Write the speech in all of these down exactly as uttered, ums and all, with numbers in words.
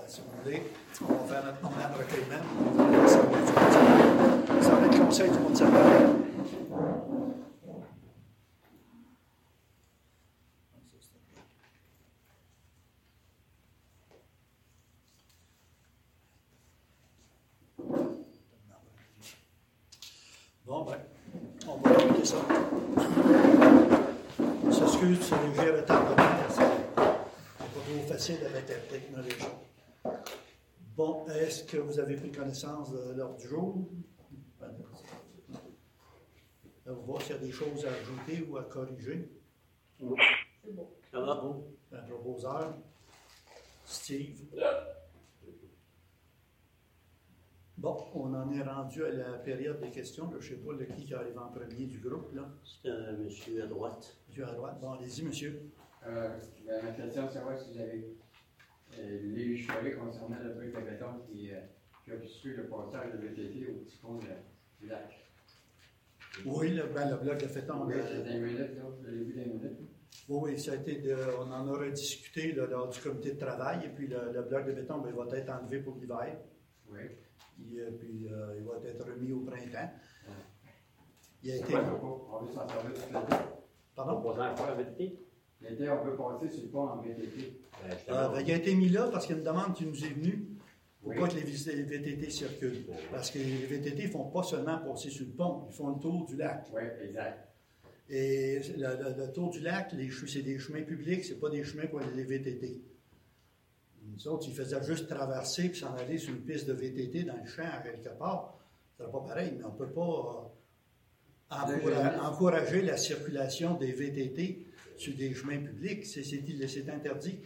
si vous voulez, on va faire notre moment de recueillement. Ça va être, ça va être le conseil du mois de septembre. Bon, ben, on va écouter ça. On s'excuse sur les léger retardement. C'est pas trop facile avec la technologie. Bon, est-ce que vous avez pris connaissance de l'ordre du jour? On va voir s'il y a des choses à ajouter ou à corriger. Oui. C'est bon. Ça va, bon. Un proposeur. Steve. Bon, on en est rendu à la période des questions. Je ne sais pas le qui arrive en premier du groupe. Là. C'est un monsieur à droite. Monsieur à droite. Bon, allez-y, monsieur. Euh, ben, ma question, c'est savoir si vous avez euh, lu choisi concernant le bloc de béton qui, euh, qui obstrue le passage de V T T au petit pont de, du lac. Oui, le, ben, le bloc de béton. Oui, le, c'est dans les minutes, là, le début des minutes. Oui, oui, ça a été de, on en aura discuté là, lors du comité de travail. Et puis le, le bloc de béton ben, va être enlevé pour l'hiver. Oui. Et, euh, puis euh, il va être remis au printemps. Il a C'est été. quoi, on veut s'en servir toute l'été. Pardon? On va faire en V T T? L'été, on peut passer sur le pont en V T T. Euh, ben, il a été mis là parce qu'il y a une demande qui nous est venue pour Oui. pas que les, vis- les V T T circulent. Parce que les V T T ne font pas seulement passer sur le pont, ils font le tour du lac. Oui, exact. Et le, le- le tour du lac, les che- c'est des chemins publics, c'est pas des chemins pour les V T T. Nous autres, ils faisaient juste traverser et s'en aller sur une piste de V T T dans le champ à quelque part. Ce serait pas pareil, mais on ne peut pas euh, encoura- encourager la circulation des V T T sur des chemins publics. C'est, c'est, c'est interdit.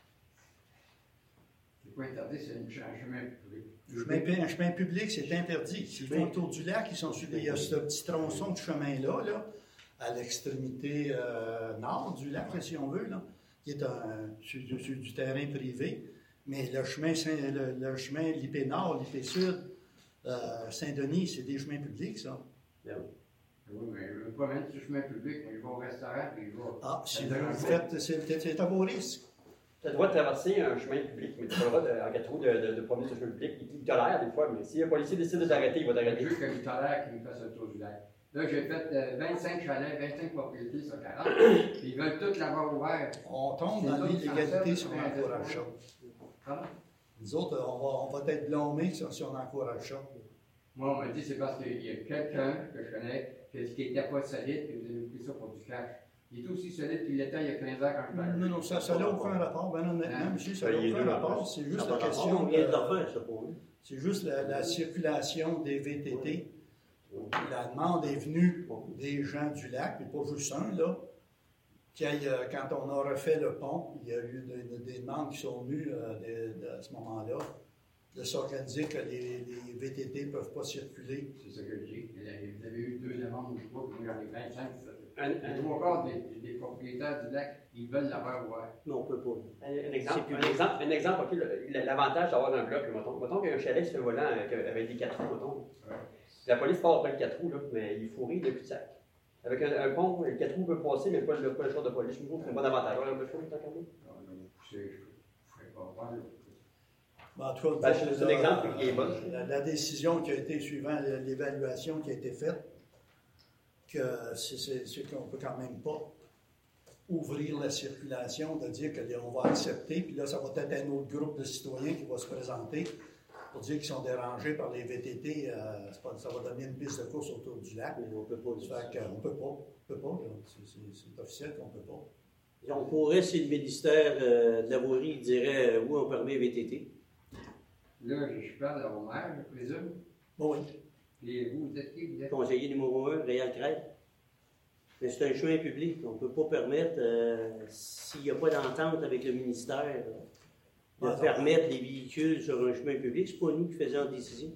C'est pas interdit, c'est une- un chemin public. Un chemin, un chemin public, c'est interdit. S'ils font le tour du lac, ils sont sur des, il y a ce petit tronçon de chemin-là, là, à l'extrémité euh, nord du lac, là, si on veut, là, qui est un, sur, sur du terrain privé. Mais le chemin, Saint, le, le chemin l'I P Nord, l'I P Sud, euh, Saint-Denis, c'est des chemins publics, ça. Oui, mais je ne veux pas mettre sur le chemin public, mais je vais au restaurant et je vais. Ah, si vous faites, c'est, c'est à vos risques. Tu as le droit de traverser un chemin public, mais tu n'as pas le droit, de, en quatre roues, de, de, de promener sur le chemin public. Il te tolère des fois, mais si un policier décide de t'arrêter, il va t'arrêter. Juste qu'il tolère qu'il me fasse le tour du lac. Là, j'ai fait euh, vingt-cinq chalets, vingt-cinq propriétés sur quarante. Puis ils veulent toutes l'avoir ouvert. On tombe C'est dans d'autres l'illégalité qui si s'en on servent, encourage c'est ça. Pardon? Nous autres, on va, on va être blâmés si, si on encourage ça. Moi, on m'a dit c'est parce qu'il y a quelqu'un que je connais qui n'était pas solide et vous avez pris ça pour du cash. Il est aussi solide qu'il l'était il y a quinze ans quand je parlais. Non, non, ça n'a aucun rapport. Ben honnêtement, Ah. monsieur, ça n'a Il est aucun deux, rapport. en C'est plus. juste Ça la n'a pas question. On vient de de- refaire ça pour lui. C'est juste la, la circulation des V T T. La demande est venue des gens du lac, et pas juste un, là. Qu'il y ait, euh, quand on a refait le pont, il y a eu des, des demandes qui sont venues euh, de, de, à ce moment-là, de s'organiser que les, les V T T ne peuvent pas circuler. C'est ça que je dis. Vous avez eu deux demandes ou trois, puis moi j'en ai vingt-cinq. Un, Les un, trois quarts des, des propriétaires du lac, ils veulent l'avoir ouvert. Mais on ne peut pas. un, un exemple, C'est un public. exemple, un exemple, ok, le- l'avantage d'avoir un bloc, mettons, mettons qu'il y a un chalet sur le volant avec, avec des quatre roues, mettons. Ouais. La police part après le quatre roues, là, mais il faut rire de cul-de-sac. Avec un, un pont, le quatre roues peut passer, mais pas le, pas le choix de police. Je trouve que c'est un bon avantage. Alors, le choix, tant qu'à moi. Alors, là, vous poussez, je ne ferai pas voir. là. Ben, en tout cas, Ben, c'est- c'est un là, exemple qui est bon. La, la décision qui a été suivant l'évaluation qui a été faite, que c'est, c'est, c'est qu'on ne peut quand même pas ouvrir la circulation, de dire qu'on va accepter, puis là, ça va être un autre groupe de citoyens qui va se présenter pour dire qu'ils sont dérangés par les V T T. Euh, c'est pas, ça va donner une piste de course autour du lac. Mais on ne peut pas. Ça fait qu'on ne peut pas. On peut pas là. C'est, c'est, c'est officiel qu'on ne peut pas. On pourrait, si le ministère euh, de la Voirie dirait euh, oui, on permet V T T. Là, je parle à vos maires, je présume. Bon, oui. Et vous, vous êtes qui? Vous êtes... Conseiller numéro un, Réal Crête. Mais c'est un chemin public. On ne peut pas permettre, euh, s'il n'y a pas d'entente avec le ministère, euh, de Ah, non. permettre les véhicules sur un chemin public. C'est pas nous qui faisons la décision.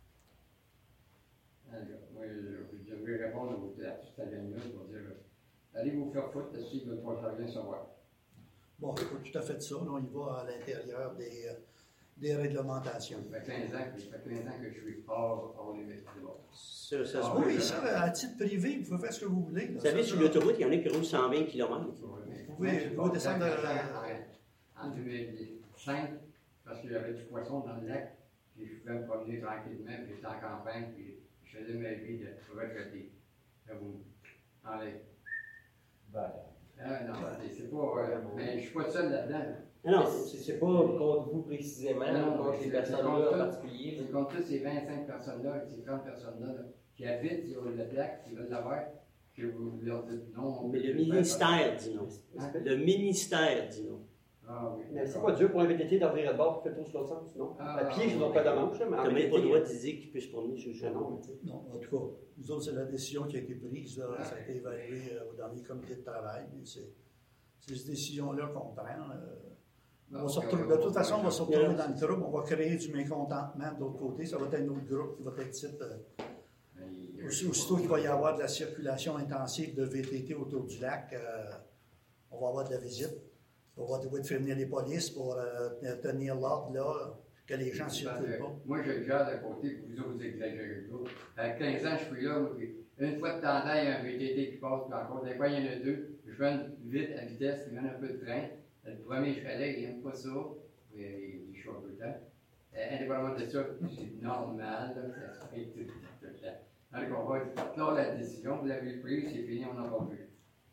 Alors, moi, je, je vais répondre à vos artistes à la minute pour dire euh, allez vous faire foutre s'ils ne veulent pas rien savoir. Bon, c'est pas tout à fait ça. Là, on y va à l'intérieur des, euh, des réglementations. Ça fait quinze ans que, ça fait quinze ans que je suis hors, hors les métiers. Ça, ça se Ah, Oui, peut. oui, ça, à titre privé, vous pouvez faire ce que vous voulez. Là. Vous savez, Ça, sur ça, l'autoroute, il y en a qui roulent cent vingt kilomètres. Vous pouvez- vous pouvez descendre de- En deux mille cinq, parce parce qu'il y avait du poisson dans le lac, puis je pouvais me promener tranquillement, puis j'étais en campagne, puis je faisais ma vie de retraité. Là, vous enlevez. Ben, Ah non, c'est- c'est pas. Euh, mais je suis pas seul là-dedans. là. Non, c'est c'est pas contre vous précisément, Non, contre c'est- les c'est personnes-là contre en tout. particulier. C'est comme toutes ces vingt-cinq personnes-là, ces trente personnes-là, là, qui habitent sur le lac, qui veulent l'avoir, que vous leur dites non. on mais peut le plus faire ministère dit non. Hein? Le ministère dit non. ça. Ah oui. Mais c'est d'accord. pas dur pour un V T T d'ouvrir le bord pour faire le tour sur l'autre sens, non? Ah, À pied, je n'ai pas de manche, là, mais en Tu n'as même pas le V T T, droit de dire qu'il peut se promener sur le Ah non, chemin. mais tu sais. Non, en tout cas, nous autres, c'est la décision qui a été prise. Là. Ça a été évalué euh, dans les comités de travail. Mais c'est, c'est cette décision-là qu'on prend. euh, on va se retrouver- de toute façon, on va se retrouver dans le trouble. On va créer du mécontentement de l'autre côté. Ça va être un autre groupe qui va être ici. euh, Mais, Aussi- Aussitôt qu'il va y avoir de la circulation intensive de V T T autour du lac, euh, on va avoir de la visite. On va devoir faire venir les polices pour euh, tenir l'ordre là, que les gens ne Parce circulent que pas. moi, je gère à côté, puis vous autres, vous exagérez pas. À quinze ans, je suis là, moi, puis une fois de temps en temps, il y a un V T T qui passe, puis encore des fois, il y en a deux. Je vais vite à vitesse, il y en a un peu de train. Le premier chalet, il n'aime pas ça, mais il chauffe tout le temps. Euh, indépendamment de ça, c'est normal, là, ça se fait tout, tout le temps. Donc, on va clore la décision, vous l'avez prise, c'est fini, on n'en va plus.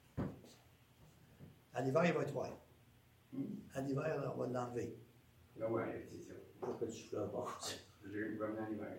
À l'hiver, il va être ouvert. Hmm. À l'hiver, là, on va l'enlever. Là, ouais, c'est ça. On peut le souffler à bord. Je vais revenir en hiver.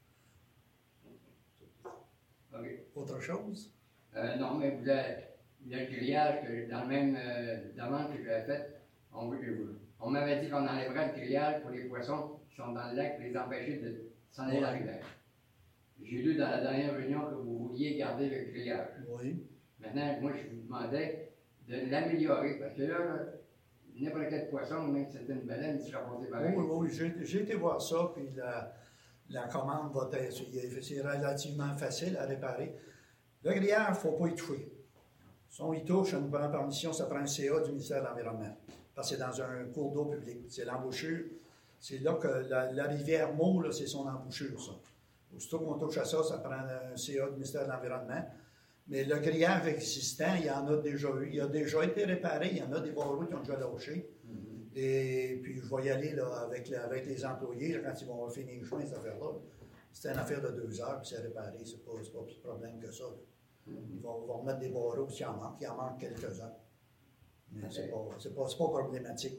OK. Autre chose? Euh, non, mais vous avez- il y a le grillage que dans le même euh, demande que j'avais faite, on, on m'avait dit qu'on enlèverait le grillage pour les poissons qui sont dans le lac pour les empêcher de s'en aller à la rivière. J'ai lu dans la dernière réunion que vous vouliez garder le grillage. Oui. Maintenant, moi, je vous demandais de l'améliorer parce que là, là, n'importe quel poisson, même si c'était une baleine, il sera passé Oui, pareil. oui, oui, j'ai, j'ai été voir ça, puis la, la commande va être, c'est relativement facile à réparer. Le grillage, il ne faut pas y toucher. Si on y touche, on prend permission, ça prend un C A du ministère de l'Environnement. Parce que c'est dans un cours d'eau public. C'est l'embouchure. C'est là que la, la rivière Meaux, là, c'est son embouchure, ça. Aussitôt qu'on touche à ça, ça prend un C A du ministère de l'Environnement. Mais le grillage existant, il y en a déjà eu. Il a déjà été réparé. Il y en a des barreaux qui ont déjà lâché. Mhm. Et puis, je vais y aller là, avec, la- avec les employés là, quand ils vont finir le chemin, cette affaire-là. C'est une affaire de deux heures, puis c'est réparé. C'est pas, c'est pas plus de problème que ça. Là. Ils vont, vont remettre des barreaux s'il en manque. Il en manque quelques-uns. Mais c'est pas, c'est pas, c'est pas problématique.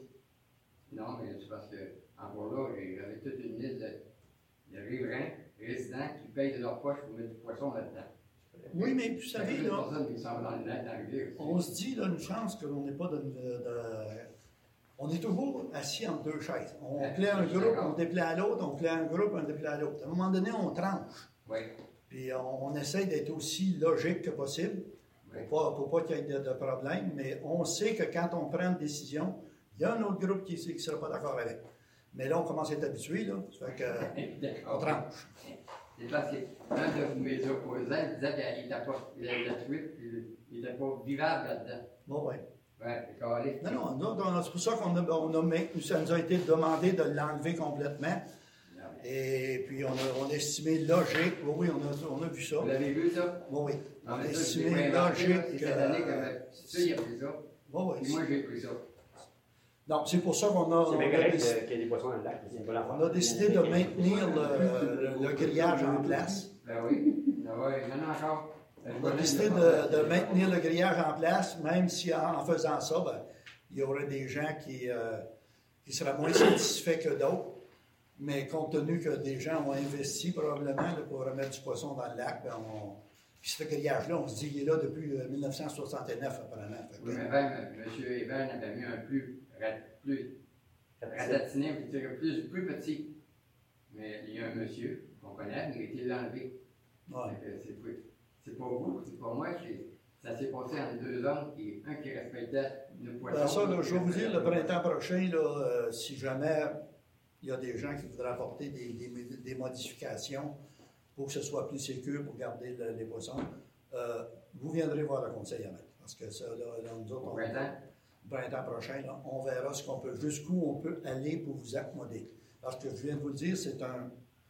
Non, mais c'est parce que, encore là, j'avais toute une liste de, de riverains, résidents, qui payent de leur poche pour mettre du poisson là-dedans. Oui, mais vous savez, Il y a là, personne qui s'en va dans le lac, dans la rivière aussi. on se dit, là, une chance qu'on n'est pas de, de- de- On est toujours assis entre deux chaises. On Ouais, plaît un je suis groupe, d'accord. on déplaît à l'autre, on plaît un groupe, on déplaît à l'autre. À un moment donné, on tranche. Oui, Puis on, on essaie d'être aussi logique que possible oui. pour pas, pour pas qu'il y ait de, de problème. Mais on sait que quand on prend une décision, il y a un autre groupe qui ne sera pas d'accord avec. Mais là, on commence à être habitué, là. Ça fait que, on D'accord. tranche. C'est parce que un de mes opposants disait qu'il n'était pas, il avait truite, il n'était pas vivable là-dedans. Bon, ouais. Ouais, c'est carré. Non, non, nous, on- c'est pour ça qu'on a, on a mis- ça nous a été demandé de l'enlever complètement. Non, mais- Et puis, on a, on a estimé logique. Oui, oui, on a, on a vu ça. Vous l'avez vu, ça? Oui, oui. On Non, a mais ça, je estimé l'ai pas inventé, là. logique. C'est cette année que euh, c'est ça, il a pris ça. oui, oui. Puis moi, j'ai pris ça. Donc, c'est pour ça qu'on a, C'est on bien a correct décidé- euh, qu'il y ait des poissons dans le lac, c'est une bonne affaire. on a décidé de maintenir le, le- le grillage en place. Ben oui. Ah ouais, il y en a encore. On a décidé de, de maintenir le grillage en place, même si en, en faisant ça, ben, il y aurait des gens qui, euh, qui seraient moins satisfaits que d'autres. Mais compte tenu que des gens ont investi probablement là, pour remettre du poisson dans le lac, ben, on... Puis ce grillage-là, on se dit qu'il est là depuis euh, mille neuf cent soixante-neuf, apparemment. Fait que- Oui, mais même, M. Hébert avait mis un plus, rat- plus ratatiné, on peut dire plus, plus petit. Mais il y a un monsieur qu'on connaît, mais il a été enlevé. Ouais. Fait que C'est pas- c'est pas vous, c'est pas moi. c'est- Ça s'est passé entre deux hommes, qui, un qui respectait le poisson. Ben, ça, là, l'autre je vais vous qui dire, le respectait printemps prochain, là, euh, si jamais il y a des gens qui voudraient apporter des, des, des modifications pour que ce soit plus sécure pour garder le- les poissons, euh, vous viendrez voir le conseil à mettre. Parce que ça, là, là, nous autres, Au on- printemps? le printemps prochain, là, on verra ce qu'on peut, jusqu'où on peut aller pour vous accommoder. Parce que je viens de vous le dire, c'est un,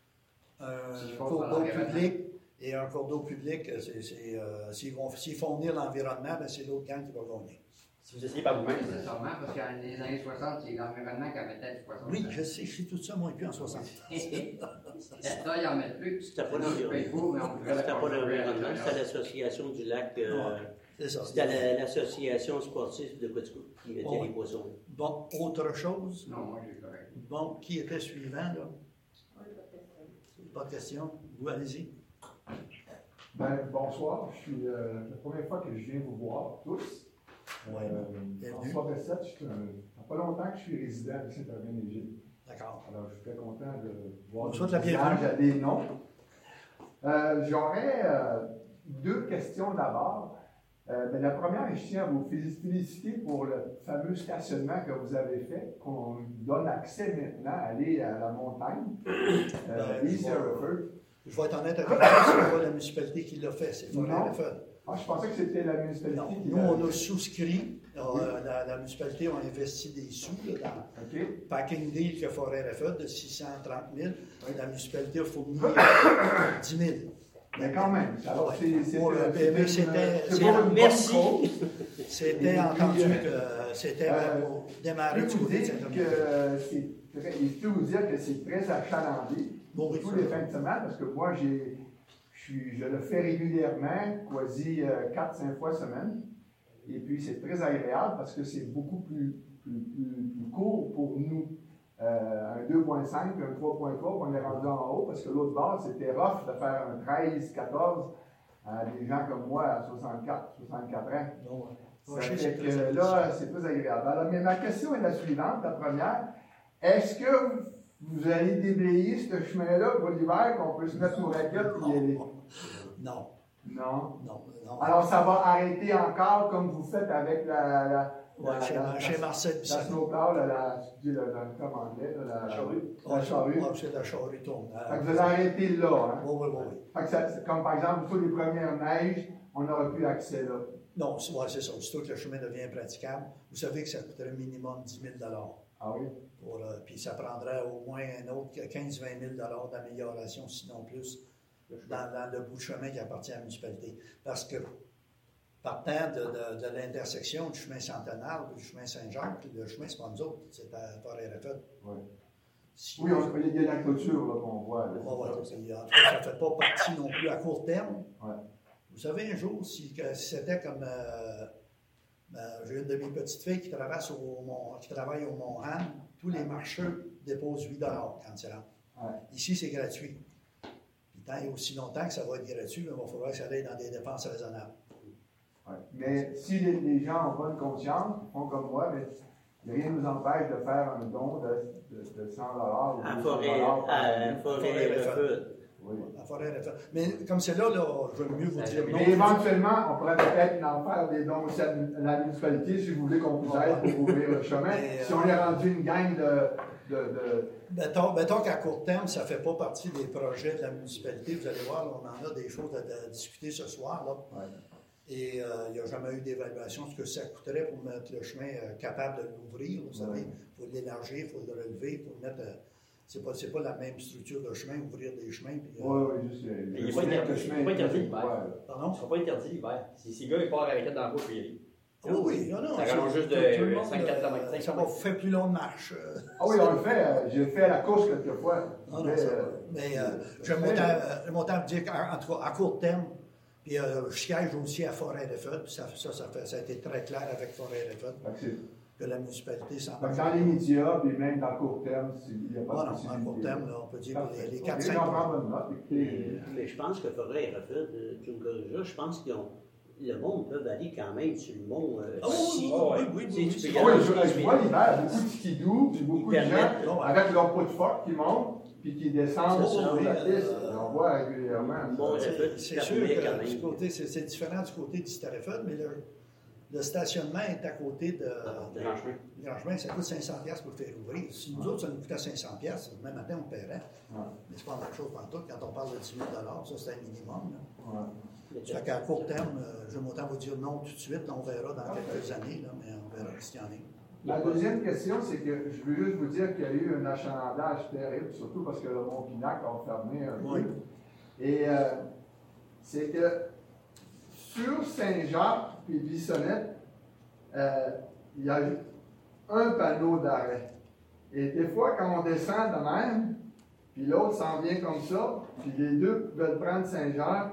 un Si je pense cours à d'eau l'environnement. public. Et un cours d'eau public, c'est, c'est, euh, s'ils, vont, s'ils font venir l'environnement, ben, c'est l'autre gang qui va gagner. Si vous essayez par Pas vous-même. nécessairement, parce qu'en les années soixante, c'est l'environnement qui en mettait du poisson. Oui, je sais, je sais tout ça, moi, et puis en soixante. Ça, ils en mettent plus. C'était pas C'est l'environnement. beau, mais on pourrait C'était pas conserver à l'environnement, l'intérieur. c'était l'association du lac. euh, Ouais. C'est ça. C'était la- l'association sportive de Quatico qui mettait Ouais. les poissons. Bon, autre chose? Non, moi, j'ai correct. Bon, qui était suivant, là? Pas de question. Vous, allez-y. Ben, bonsoir, je suis euh, la première fois que je viens vous voir tous. Ouais. Euh, Bienvenue. François Bessette, je suis un- ça fait pas longtemps que je suis résident de Saint-Hervé-Léger. D'accord. Alors, je suis très content de voir On des souhaite la bienvenue. visages à des noms. Euh, J'aurais euh, deux questions d'abord. Euh, ben, la première, je tiens à vous féliciter pour le fameux stationnement que vous avez fait, qu'on donne accès maintenant à aller à la montagne, euh, Ben, East je vais- Hereford. Je vais être honnête avec vous, c'est pas la municipalité qui l'a fait, c'est Non. Forêt-Redford. Ah, je pensais que c'était la municipalité Non, qui nous, l'avait on a souscrit. Euh, la, la municipalité a investi des sous là, dans OK. le packing deal que Forêt-Redford de six cent trente mille. La municipalité a fourni dix mille. Mais quand même, alors c'est c'est Pour le euh, P M E, c'est une- c'était- c'est c'est- pour une bonne merci. cause. C'était Et entendu puis, que c'était euh, pour Je démarrer peux du vous côté de dire Saint-Domingue. que c'est très, et je peux vous dire que c'est très achalandé, Bon, oui, tous ça. les fins de semaine, parce que moi, j'ai, je, suis, je le fais régulièrement, quasi quatre cinq fois semaine. Et puis, c'est très agréable parce que c'est beaucoup plus, plus, plus, plus court pour nous. Euh, un deux virgule cinq, un trois virgule trois, on est rendu en haut, parce que l'autre bord, c'était rough de faire un treize quatorze à des gens comme moi à soixante-quatre, soixante-quatre ans. Bon, Ça ouais. fait C'est que très là, c'est plus agréable. Alors, mais ma question est la suivante, la première. Est-ce que vous allez déblayer ce chemin-là pour l'hiver, qu'on peut se mettre nos raquettes et y aller? Non, Non. non, non. Alors, ça va arrêter encore comme vous faites avec la... la, Ouais, la, chez, la, chez la, Marcel la Bissonnette. snowplow, la, la, je dis le, le, comme en anglais, la, la charrue. La charrue. Ouais, c'est la charrue tourne. Fait que vous allez arrêter là, hein? Oui, oui, oui, oui. Fait que ça, c'est comme par exemple, sur les premières neiges, on n'aura plus accès là. Non, c'est ouais, c'est ça. Aussitôt que le chemin devient impraticable, vous savez que ça coûterait minimum dix mille dollars. Ah oui? Pour, euh, puis ça prendrait au moins un autre quinze à vingt mille dollars d'amélioration, sinon plus, dans, dans le bout de chemin qui appartient à la municipalité. Parce que, partant de, de, de l'intersection du chemin Centenaire, du chemin Saint-Jacques, le chemin, c'est pas nous autres, c'est à Forêt-Redford. Oui. Si Oui, on, il y a la clôture là, qu'on voit. Là, Ouais, ouais, c'est ça. puis, en tout cas, ça ne fait pas partie non plus à court terme. Ouais. Vous savez, un jour, si, que- si c'était comme. Euh, euh, j'ai une de mes petites filles qui, traverse au Mont, qui travaille au Mont-Anne, tous les marcheurs déposent huit dollars quand ils rentrent. Ouais. Ici, c'est gratuit. Puis tant et aussi longtemps que ça va être gratuit, il va falloir que ça aille dans des dépenses raisonnables. Ouais. Mais si les, les gens ont bonne conscience, ils font comme moi, mais rien ne nous empêche de faire un don de, de, de cent dollars ou À deux cents forêt, dollars par à année. Forêt-Redford. Oui. La forêt Redford. Mais comme c'est là, là, je veux mieux vous dire non. Mais éventuellement, on pourrait peut-être en faire des dons aussi à la municipalité si vous voulez qu'on vous aide pour ouvrir le chemin. Mais, Si euh, on est rendu une gang de. de, de Mettons, mettons qu'à court terme, ça ne fait pas partie des projets de la municipalité. Vous allez voir, là, on en a des choses à, à discuter ce soir. Là. ouais. Et euh, il n'y a jamais eu d'évaluation de ce que ça coûterait pour mettre le chemin euh, capable de l'ouvrir. Vous savez, il faut l'élargir, il faut le relever, il faut le mettre. Euh, c'est pas, c'est pas la même structure de chemin, ouvrir des chemins. Puis, euh, Oui, oui, juste. euh, il est je pas sais interdit- que le il est chemin pas est interdit très l'hiver. ouvert, là. Pardon? ne sera pas interdit l'hiver. Si ces gars, ils partent avec dans la route, puis y aller. Ah oui, oui, non, non. Ça c'est- rallonge juste tout- de tout le monde, cinq euh, quatre-vingt-cinq. Ça va faire plus long de marche. euh. Ah oui, on le fait. euh, J'ai fait à la course quelquefois. Non, non, Mais, ça euh, va. Mais euh, je j'aime fais- autant, euh, j'aime autant vous dire qu'en tout cas, à court terme, puis euh, je siège aussi à Forêt-Redford, puis ça, ça, ça, fait, ça a été très clair avec Forêt-Redford, fait que c'est- que la municipalité s'en fait que dans les médias, puis même dans le court terme, c'est- il n'y a Ah pas de non, à possibilité. court terme, là, on peut dire que Parfait. les, les Ok, quatre cinq j'en prends bonne note. Écoutez, Mais je pense que Forêt-Redford, euh, tu me corrigeras, je pense qu'ils ont. Le monde peut aller quand même sur le mont. Euh, Ah oui, si- oui, oui, oui, si oui, tu oui. peux y Ah oui, aller, je, si je tu vois peux- l'hiver, beaucoup de skidoo, puis beaucoup de gens permettent, là, avec leur pot de phoque qui montent, puis qui descendent C'est ça, sur oui, la euh, piste. On voit régulièrement. Bon, ça. ça fait- C'est ça sûr permet quand que même. du côté, c'est, c'est différent du côté du Stareford, mais le, le stationnement est à côté de, Ah, de Grand chemin. Grand Chemin, ça coûte cinq cents dollars pour le faire ouvrir. Si nous autres, ça nous coûtait cinq cents dollars, le même matin, on paierait. Ouais. Mais c'est pas la même chose pendant tout. Quand on parle de dix mille dollars, ça, c'est un minimum. Là. Ouais. Ça fait qu'à court terme, euh, je vais autant vous dire non tout de suite. Là, on verra dans quelques années, là, mais on verra s'il y en a. La deuxième question, c'est que je veux juste vous dire qu'il y a eu un achalandage terrible, surtout parce que le Mont-Pinac a fermé un Oui. peu. Et euh, c'est que sur Saint-Jacques et Bissonnette, euh, il y a un panneau d'arrêt. Et des fois, quand on descend de même, puis l'autre s'en vient comme ça, puis les deux veulent prendre Saint-Jacques,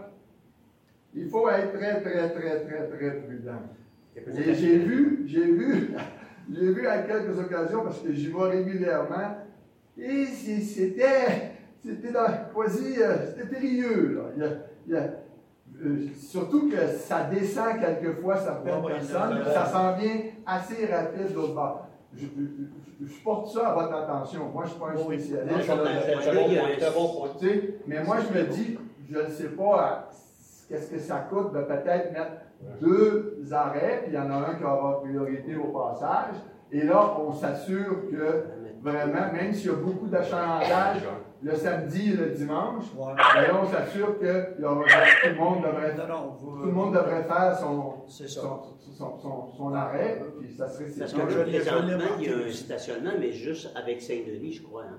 il faut être très, très, très, très, très prudent. Et j'ai vu, j'ai vu, j'ai vu à quelques occasions, parce que j'y vais régulièrement, et c'était, c'était dans, quasi, c'était périlleux, là. Il y a, il y a, euh, surtout que ça descend quelquefois certaines Ouais, ouais, personnes, là, puis ça s'en vient assez rapide de l'autre bord. Je, je, je porte ça à votre attention. Moi, je ne suis pas un Oui, spécialiste. C'est un bon point, c'est un bon point. Tu sais, mais moi, je me dis, je ne sais pas qu'est-ce que ça coûte de peut-être mettre deux arrêts, puis il y en a un qui aura priorité au passage. Et là, on s'assure que vraiment, même s'il y a beaucoup d'achalandage le samedi et le dimanche, Ouais. ben là, on s'assure que il y aura, tout, le monde devrait, Non, non, vous- tout le monde devrait faire son, C'est ça. son, son, son, son arrêt, puis ça serait Parce Non, que je là, l'ai- je l'ai présentement, il y a marqué. un stationnement, mais juste avec Saint-Denis, je crois. Hein?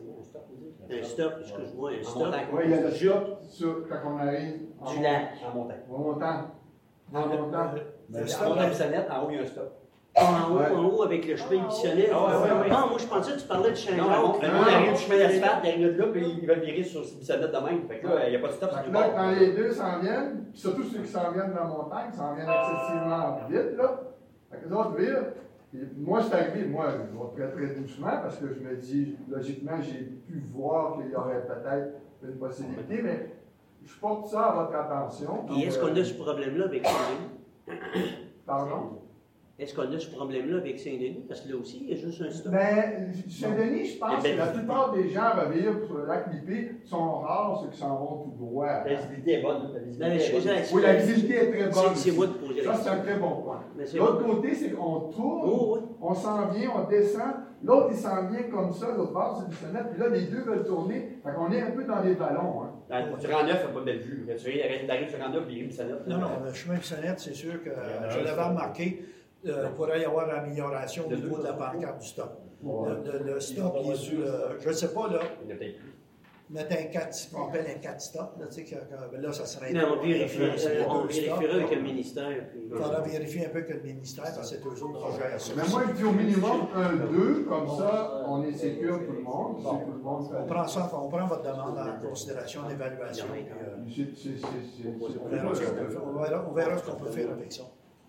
Un stop, excuse-moi, un stop. Oui, il y a le stop sur, quand on arrive en Du lac. En montagne. En montant. En montant. Le En stop, montagne Bissonnette, en haut, il y a un stop. En haut, Ouais. en haut, avec le chemin bissonnette. Ah, ouais, ouais, ouais. Non, moi, je pensais que tu parlais de Non, on Saint-Jacques. on arrive du chemin d'asphalte, il arrive de là, puis ils veulent virer sur Bissonnette de même. Fait que là, il n'y a pas de stop sur Fait le que là, bord. quand les deux s'en viennent, puis surtout ceux qui s'en viennent de la montagne, s'en viennent excessivement vite, là. Fait que les autres virent. Puis moi, c'est arrivé, moi, je vais très très doucement parce que je me dis, logiquement, j'ai pu voir qu'il y aurait peut-être une possibilité, mais je porte ça à votre attention. Puis est-ce qu'on Euh, a ce problème-là avec Saint-Denis? Pardon? Est-ce qu'on a ce problème-là avec Saint-Denis? Parce que là aussi, il y a juste un stop. Ben, Saint-Denis, je pense que la plupart des gens revirent sur le lac Lippé sont rares ceux qui s'en vont tout droit. La visibilité est bonne. La visibilité Non, mais est c'est bonne. ça. Oui, la visibilité est très bonne. C'est c'est aussi. moi de poser la Ça, c'est un question. très bon point. Mais c'est L'autre moi. côté, c'est qu'on tourne, Oh, oui. on s'en vient, on descend. L'autre, il s'en vient comme ça, l'autre bord, c'est du fenêtre. Puis là, les deux veulent tourner. Fait qu'on est un peu dans les ballons. Hein. Dans- Tu rends neuf, il n'y a pas de belle vue. Tu arrives sur rang neuf, puis il Bissonnette. Non, non, le chemin Bissonnette, c'est sûr que en a je un, l'avais ça. remarqué, euh, il pourrait y avoir amélioration au De niveau deux. de la pancarte du stop. Ouais. Le, le- le stop, il est sur le, je ne sais pas, là, Il n'y en a peut-être plus. mettre un quatre, qu'on appelle un quatre stop, là, tu sais, que, que- là, ça serait... Non, on vérifierait, c'est on deux vérifierait stops, avec là. le ministère. puis- Il faudra vérifier un peu que le ministère, parce que c'est eux autres qui gèrent ça. Mais moi, je dis au minimum un, deux, comme ça, on est sécure tout le monde. Bon. C'est tout le monde fait. On prend ça, on prend votre demande en considération d'évaluation, puis euh, C'est- c'est- c'est- c'est- c'est- on verra ce qu'on peut faire. On verra, on verra ce qu'on peut faire avec ça.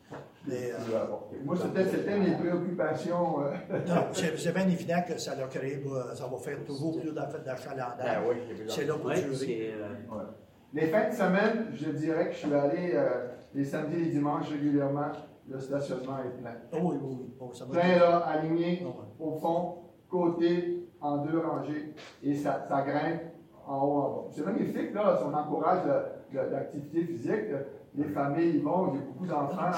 Mais euh, Moi, c'était c'était mes préoccupations. euh, non, c'est c'est bien évident que ça va créer, bah, ça va faire toujours plus d'aff- d'achalandage. Ah oui, il y a plus C'est là pour Ouais, durer. c'est. euh, Les fins de semaine, je dirais que je suis allé euh, les samedis et les dimanches régulièrement. Le stationnement est plein. Oh, oui, oui, oui. Bon, ça va Plein là, aligné Ah ouais. au fond, côté, en deux rangées, et ça, ça grimpe en haut, en bas. C'est magnifique, là, si on encourage le- le- l'activité physique, euh, les familles y vont, il y a beaucoup d'enfants.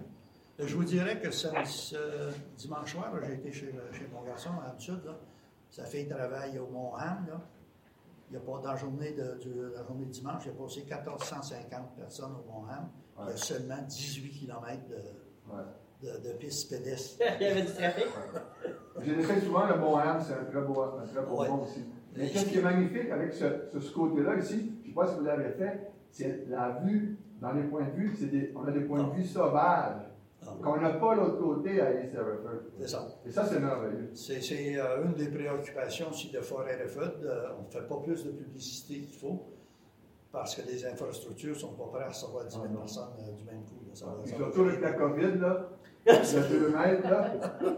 Je- Je vous dirais que ce, ce dimanche soir, là, j'ai été chez, le- chez mon garçon à Sud. Sa fille travaille au Mont-Ham. Là. Il y a pas, dans la journée de, de- la journée de dimanche, il y a passé mille quatre cent cinquante personnes au Mont-Ham. Il y a Ouais. seulement dix-huit kilomètres de, Ouais. de, de pistes pédestres. Il y avait du trafic. J'ai fait souvent le Mont-Ham, c'est un très beau, un très beau Ouais. mont aussi. Mais qu'est-ce qui est magnifique avec ce, ce, ce côté-là ici, je ne sais pas si vous l'avez fait, c'est la vue, dans les points de vue, c'est des, on a des points de vue sauvages Ah, qu'on n'a pas l'autre côté à East Hereford. c'est ça. Et ça, c'est merveilleux. C'est c'est, euh, une des préoccupations aussi de Fort Hereford. Euh, on ne fait pas plus de publicité qu'il faut parce que les infrastructures ne sont pas prêtes à recevoir dix mille personnes euh, du même coup. Là. Ça va- Puis ça va surtout avec faire- la COVID, là, le deux mètres, là.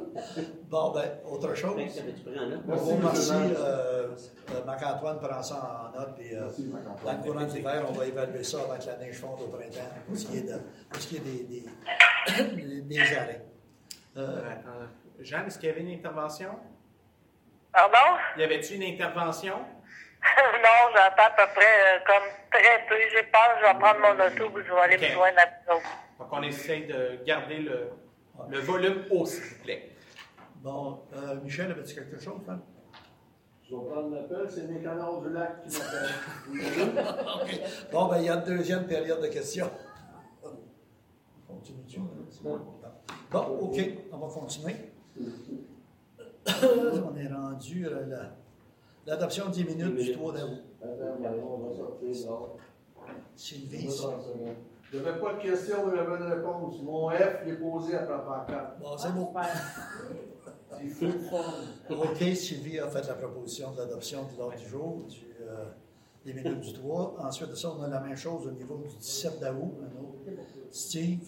Bon, ben, autre chose. Fait que ça fait-tu prendre là? On Merci, vous remercie. monsieur le maire. Euh, euh, Marc-Antoine prend ça en note. Puis, euh, Merci, dans Marc-Antoine. le courant de l'hiver, on va évaluer ça avant que la neige fonde au printemps pour ce qui est, de, pour ce qui est des, des, des- des arrêts. Euh, Euh, Jeanne, est-ce qu'il y avait une intervention? Pardon? Y avait-tu une intervention? Non, j'entends à peu près euh, comme très peu. J'ai peur, je vais prendre mon auto et je vais aller Ok. me joindre à vous autres. Donc, on essaye de garder le, le volume haut, s'il vous plaît. bon, euh, Michel, avais-tu quelque chose? Hein? Je vais prendre l'appel, c'est mes canards du lac qui m'appellent. OK. Bon, ben, il y a une deuxième période de questions. On continue-tu? Bon, OK, on va continuer. On est rendu à la- l'adoption de dix minutes du trois d'août. Attends, Marion, on va sortir dehors. Sylvie, trente secondes. Il n'y avait pas de question, il y avait une réponse. Mon F, il est posé après la pancarte. Bon, c'est bon. C'est full forme. OK, Sylvie a fait la proposition de l'adoption de l'ordre du jour, du, euh, des minutes du trois. Ensuite de ça, on a la même chose au niveau du dix-sept août. Un autre. Steve.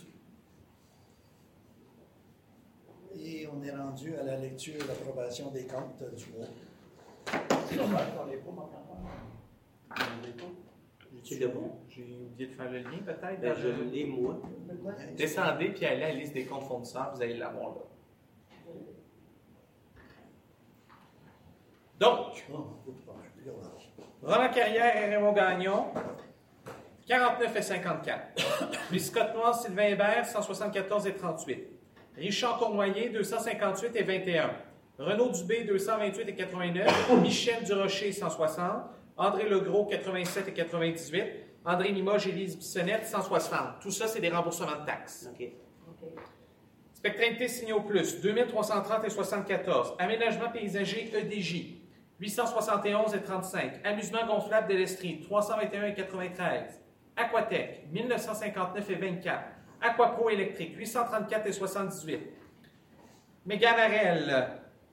Et on est rendu à la lecture et l'approbation des comptes euh, du mois. Tu l'as pas? J'ai oublié de faire le lien, peut-être. Ben, dans je le- l'ai, moi. Descendez puis allez à la liste des comptes fournisseurs, vous allez l'avoir là. Donc, Roland Carrière et Raymond Gagnon, quarante-neuf et cinquante-quatre. Louis Scott Noir, Sylvain Hébert, cent soixante-quatorze et trente-huit. Richard Cournoyer, deux cent cinquante-huit et vingt et un. Renaud Dubé, deux cent vingt-huit et quatre-vingt-neuf. Michel Durocher, cent soixante. André Legros, quatre-vingt-sept et quatre-vingt-dix-huit. André Limoges, Élise Bissonnette, cent soixante. Tout ça, c'est des remboursements de taxes. OK. Spectralité Signaux Plus, deux mille trois cent trente et soixante-quatorze. Aménagement paysager E D J, huit cent soixante et onze et trente-cinq. Amusement gonflable de l'Estrie, trois cent vingt et un et quatre-vingt-treize. Aquatech, mille neuf cent cinquante-neuf et vingt-quatre. Aquapro électrique, huit cent trente-quatre et soixante-dix-huit. Méganarel,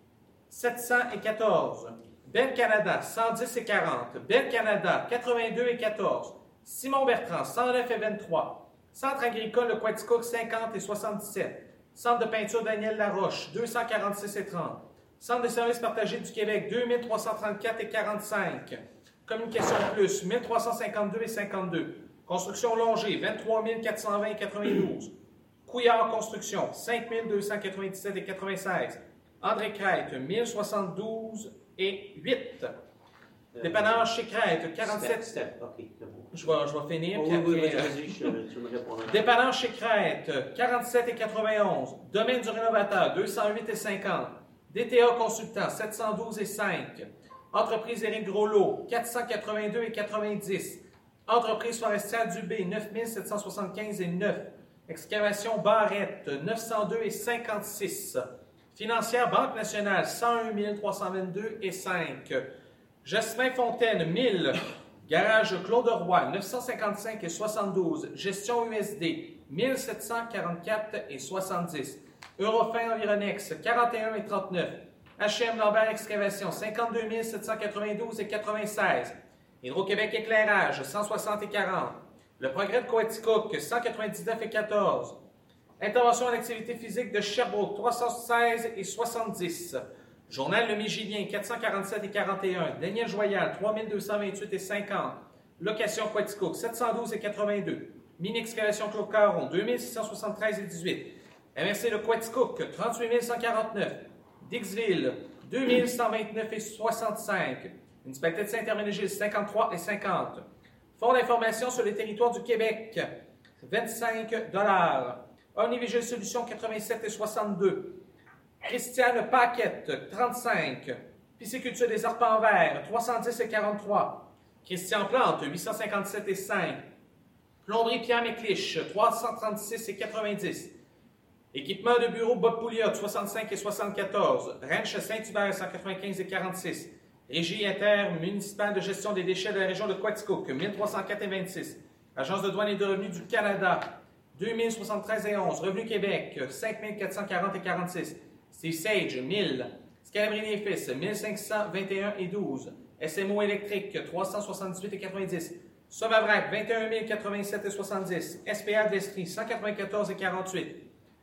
sept cent et quatorze. Bell Canada, cent dix et quarante. Bell Canada, quatre-vingt-deux et quatorze. Simon Bertrand, cent neuf et vingt-trois. Centre agricole Le Quaticook, cinquante et soixante-dix-sept. Centre de peinture Daniel Laroche, deux cent quarante-six et trente. Centre de services partagés du Québec, deux mille trois cent trente-quatre et quarante-cinq. Communication Plus, mille trois cent cinquante-deux et cinquante-deux. Construction Longée, vingt-trois mille quatre cent vingt et quatre-vingt-douze. Couillard Construction, cinq mille deux cent quatre-vingt-dix-sept et quatre-vingt-seize. André Crête, mille soixante-douze et huit. Dépanneur chez Crête, quarante-sept. Step, step. OK, c'est bon. Je vais, je vais finir. Oh, puis oui, oui, après, vas-y, je- tu me répondras. Dépanneur chez Crête, quarante-sept et quatre-vingt-onze. Domaine du rénovateur, deux cent huit et cinquante. D T A Consultant, sept cent douze et cinq. Entreprise Éric Groslot, quatre cent quatre-vingt-deux et quatre-vingt-dix. Entreprise forestière Dubé, neuf mille sept cent soixante-quinze et neuf. Excavation Barrette, neuf cent deux et cinquante-six. Financière Banque nationale, cent un mille trois cent vingt-deux et cinq. Jasmin Fontaine, mille. Garage Claude Roy, neuf cent cinquante-cinq et soixante-douze. Gestion U S D, mille sept cent quarante-quatre et soixante-dix. Eurofin Environex, quarante et un et trente-neuf. H M Lambert Excavation, cinquante-deux mille sept cent quatre-vingt-douze et quatre-vingt-seize. Hydro-Québec Éclairage, cent soixante et quarante. Le Progrès de Coaticook, cent quatre-vingt-dix-neuf et quatorze. Intervention en activité physique de Sherbrooke, trois cent seize et soixante-dix. Journal Le Mégilien, quatre cent quarante-sept et quarante et un. Daniel Joyal, trois mille deux cent vingt-huit et cinquante. Location Coaticook, sept cent douze et quatre-vingt-deux. Mini-excavation Claude Caron, deux mille six cent soixante-treize et dix-huit. M R C Le Coaticook, trente-huit mille cent quarante-neuf. Dixville, deux mille cent vingt-neuf et soixante-cinq. Municipalité de Saint-Herménégil, cinquante-trois et cinquante. Fonds d'information sur les territoires du Québec, vingt-cinq dollars. Omnivigile Solutions, quatre-vingt-sept et soixante-deux. Christiane Paquette, trente-cinq. Pisciculture des Arpents Verts, trois cent dix et quarante-trois. Christian Plante, huit cent cinquante-sept et cinq. Plomberie Pierre Mécliche, trois cent trente-six et quatre-vingt-dix. Équipement de bureau Bob Pouliot, soixante-cinq et soixante-quatorze. Ranch Saint-Hubert, cent quatre-vingt-quinze et quarante-six. Régie intermunicipale de gestion des déchets de la région de Coaticook, mille trois cent quatre et vingt-six. Agence de douane et de revenus du Canada, deux mille soixante-treize et onze. Revenu Québec, cinq mille quatre cent quarante et quarante-six. Steve Sage, mille. Scalabrini et Fils, mille cinq cent vingt et un et douze. S M O électrique, trois cent soixante-dix-huit et quatre-vingt-dix. Somavrac, vingt et un mille quatre-vingt-sept et soixante-dix. S P A de l'Estrie, cent quatre-vingt-quatorze et quarante-huit.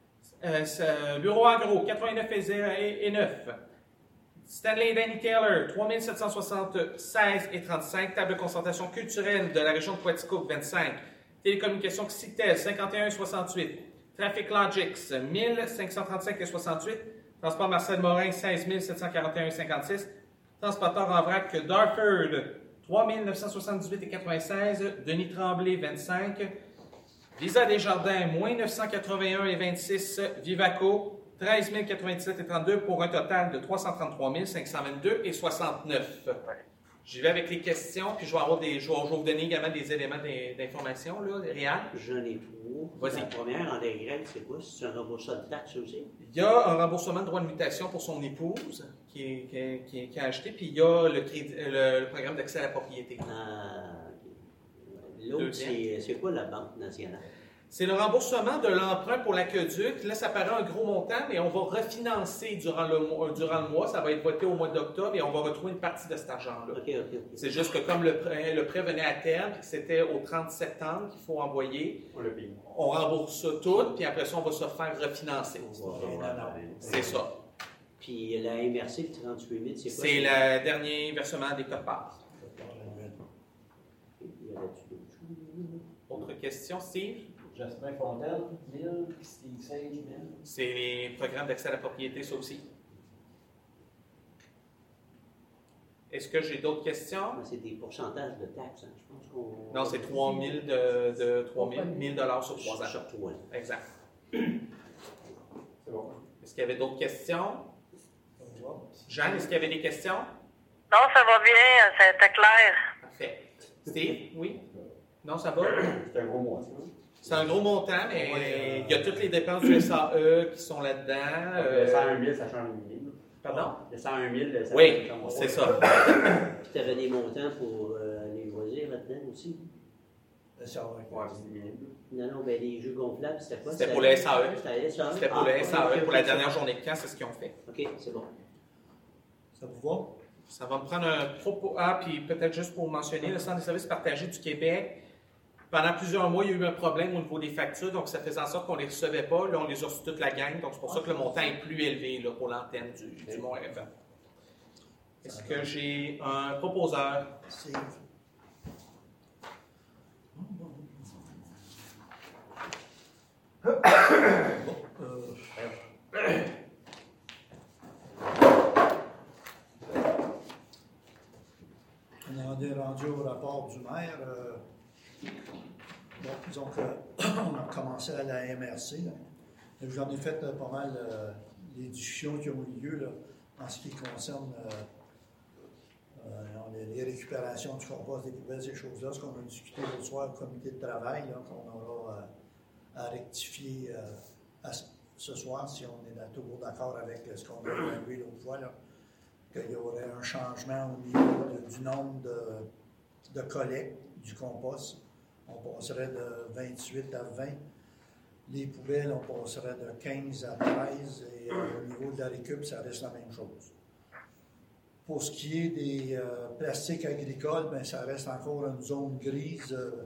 Euh, Bureau Agro, quatre-vingt-neuf et neuf. Stanley et Danny Taylor, trois mille sept cent soixante-seize et trente-cinq. Table de concertation culturelle de la région de Coaticook, vingt-cinq. Télécommunications Xitel, cinquante et un et soixante-huit. Traffic Logics, mille cinq cent trente-cinq et soixante-huit. Transport Marcel Morin, seize mille sept cent quarante et un et cinquante-six. Transporteur en vrac Darford, trois mille neuf cent soixante-dix-huit et quatre-vingt-seize. Denis Tremblay, vingt-cinq. Visa Desjardins, moins neuf cent quatre-vingt-un et vingt-six. Vivaco, treize mille quatre-vingt-dix-sept et trente-deux pour un total de trois cent trente-trois mille cinq cent vingt-deux et soixante-neuf. J'y vais avec les questions, puis je vais, avoir des, je vais, je vais vous donner également des éléments d'information, là, réels. J'en ai trois. Vas-y. La première, en dégrève, c'est quoi? C'est un remboursement de taxes aussi? Il y a un remboursement de droit de mutation pour son épouse qui, est, qui, est, qui, est, qui a acheté, puis il y a le, crédit, le, le programme d'accès à la propriété. Ah, l'autre, c'est, c'est quoi la Banque nationale? C'est le remboursement de l'emprunt pour l'aqueduc. Là, ça paraît un gros montant, mais on va refinancer durant le, mois, durant le mois. Ça va être voté au mois d'octobre et on va retrouver une partie de cet argent-là. OK, OK, OK. C'est juste que comme le prêt, le prêt venait à terme, puis que c'était au trente septembre qu'il faut envoyer, On le paye. on rembourse ça tout, puis après ça, on va se faire refinancer. C'est ça. Puis la M R C, le trente-huit mille, c'est quoi? C'est le dernier versement des cotes-parts. Il y avait-tu d'autres choses? Autre question, Steve? Jasmin Fontaine, mille, Steve Sage, mille. C'est les programmes d'accès à la propriété, ça aussi. Est-ce que j'ai d'autres questions? Mais c'est des pourcentages de taxes, hein. Je pense qu'on... Non, c'est trois mille de, de trois mille, mille dollars sur trois ans. Sur trois ans. Exact. C'est bon. Est-ce qu'il y avait d'autres questions? Jeanne, est-ce qu'il y avait des questions? Non, ça va bien, c'était clair. Parfait. Steve? Oui? Non, ça va? C'est un gros mois, ça. C'est un gros montant, mais euh, il y a toutes les dépenses du S A E qui sont là-dedans. Le euh, cent un mille, ça change un mille. Pardon? Le cent un mille, ça Oui, change un c'est ça. Puis tu avais des montants pour euh, les loisirs là-dedans aussi? Ça va. Ouais, c'est minime. Non, non, ben les jeux gonflables, c'était quoi? C'était pour le S A E. C'était le S A E? C'était pour Ah, le S A E, ok, pour la ok, dernière journée de camp, c'est ce qu'ils ont fait. OK, c'est bon. Ça vous va? Ça va me prendre un propos. Ah, puis peut-être juste pour mentionner, le Centre des services partagés du Québec, pendant plusieurs mois, il y a eu un problème au niveau des factures, donc ça faisait en sorte qu'on ne les recevait pas. Là, on les a reçus toute la gang, donc c'est pour ça que le montant est plus élevé là, pour l'antenne du, du Mont R F M. Est-ce que j'ai un proposeur? Steve. Bon, euh, on est rendu au rapport du maire. Euh, bon, disons qu'on a commencé à la M R C. Là. J'en ai fait euh, pas mal euh, les discussions qui ont eu lieu là, en ce qui concerne euh, euh, les, les récupérations du compost, des poubelles, ces choses-là. Ce qu'on a discuté l'autre soir au comité de travail, là, qu'on aura euh, à rectifier euh, à ce soir, si on est toujours d'accord avec ce qu'on a évalué l'autre fois, là, qu'il y aurait un changement au niveau de, du nombre de, de collectes du compost. On passerait de vingt-huit à vingt. Les poubelles, on passerait de quinze à treize. Et euh, au niveau de la récup, ça reste la même chose. Pour ce qui est des euh, plastiques agricoles, bien, ça reste encore une zone grise. Euh,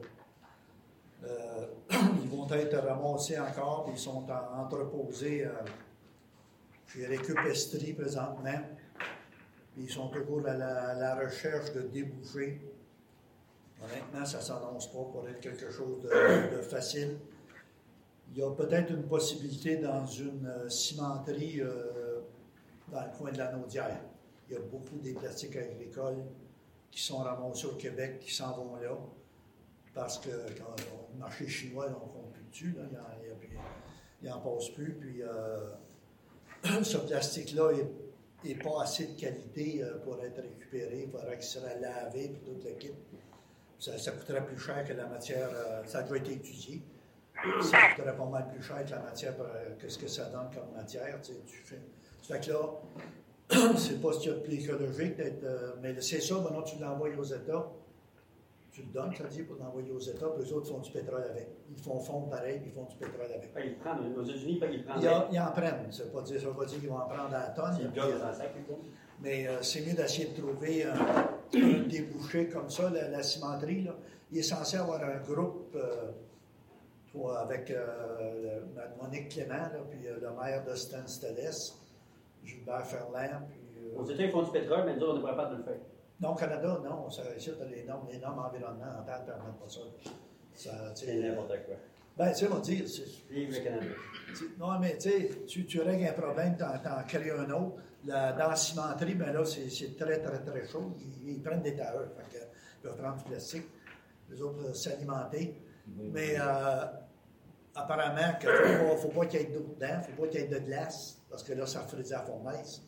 euh, ils vont être ramassés encore, ils sont en, entreposés euh, chez Récup Estrie présentement. Ils sont toujours à la, à la recherche de débouchés. Honnêtement, ça ne s'annonce pas pour être quelque chose de, de facile. Il y a peut-être une possibilité dans une euh, cimenterie euh, dans le coin de la Naudière. Il y a beaucoup des plastiques agricoles qui sont ramassés au Québec, qui s'en vont là, parce que quand le marché chinois, on ne compte plus dessus, là, il n'en passe plus. Puis euh, ce plastique-là n'est pas assez de qualité euh, pour être récupéré. Il faudrait qu'il soit lavé, puis tout le kit. Ça, ça coûterait plus cher que la matière, euh, ça a déjà été étudié. Ça coûterait pas mal plus cher que la matière, euh, que ce que ça donne comme matière. Tu sais, tu fais. Ça fait que là, c'est pas ce qu'il y a de plus écologique, euh, mais c'est ça, maintenant tu l'envoies aux États. Tu le donnes, ça dit, pour l'envoyer aux États, puis les autres font du pétrole avec. Ils font fondre pareil, puis ils font du pétrole avec. Ils prennent, aux États-Unis, ils prennent. Ah, Ils, ben. Ils, en, ils en prennent. Ça ne veut pas dire, ça veut pas dire qu'ils vont en prendre à la tonne. ils puis, gardent euh, dans un sac, plutôt. mais euh, c'est mieux d'essayer de trouver un, un débouché comme ça. La, la cimenterie, là, il est censé avoir un groupe euh, toi, avec euh, le, Monique Clément, là, puis euh, le maire de Stansted-Est, Gilbert Ferland. Puis, euh, Aux États, ils font du pétrole, mais nous autres, on n'est pas capable de le faire. non, au Canada, non. Ça, ici, les normes, les normes environnementales ne permettent pas ça. ça C'est n'importe quoi. Ben, tu sais, on va dire. Vive le Canada. Non, mais tu sais, tu, tu règles un problème, tu en crées un autre. La, dans la cimenterie, ben là, c'est, c'est très, très, très chaud. Ils, ils prennent des tailleurs. Fait que, ils peuvent prendre du plastique. Les autres peuvent s'alimenter. Mais euh, apparemment, il ne faut, faut pas qu'il y ait d'eau dedans, il ne faut pas qu'il y ait de glace, parce que là, ça refroidit la fournaise.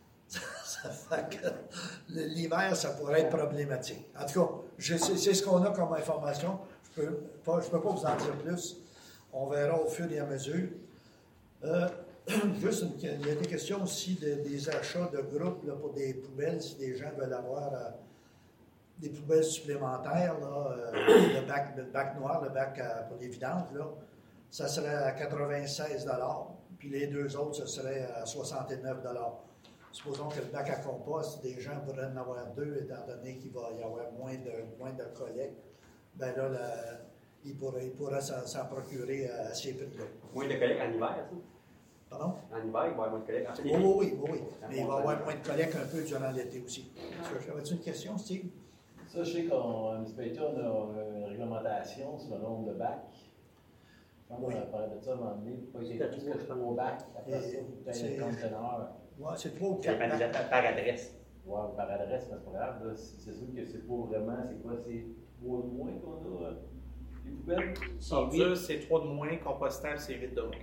Ça fait que l'hiver, ça pourrait être problématique. En tout cas, je, c'est, c'est ce qu'on a comme information. Je ne peux, pas, je peux pas vous en dire plus. On verra au fur et à mesure. Euh, juste, une, il y a des questions aussi de, des achats de groupes là, pour des poubelles, si des gens veulent avoir euh, des poubelles supplémentaires, là, euh, le, bac, le bac noir, le bac euh, pour les vidanges. Là. ça serait à quatre-vingt-seize dollars, puis les deux autres, ce serait à soixante-neuf dollars. Supposons que le bac à compost, des gens pourraient en avoir deux, étant donné qu'il va y avoir moins de, moins de collecte. Bien là, la, il pourrait, il pourrait s'en, s'en procurer à ces prix-là. Moins de collecte en hiver, ça? Pardon? En hiver, il va y avoir moins de collecte. Oui, oui, oui, oui, oui. Mais il va y avoir moins de collecte un peu durant l'été aussi. Avais-tu une question, Steve? Ça, je sais qu'en municipalité, on a une réglementation sur le nombre de bacs. Oui. On a parlé de ça à un moment donné, pas essayer de trois au bac, après ça, vous avez le conteneur. Oui, c'est trois ou Ça quatre dépend déjà bacs. par adresse. Ouais, par adresse, mais c'est pas grave. là. C'est c'est sûr que c'est pas vraiment, c'est quoi, c'est trois de moins qu'on a, euh, les poubelles? Ordure, c'est trois de moins. Compostable, c'est huit de moins.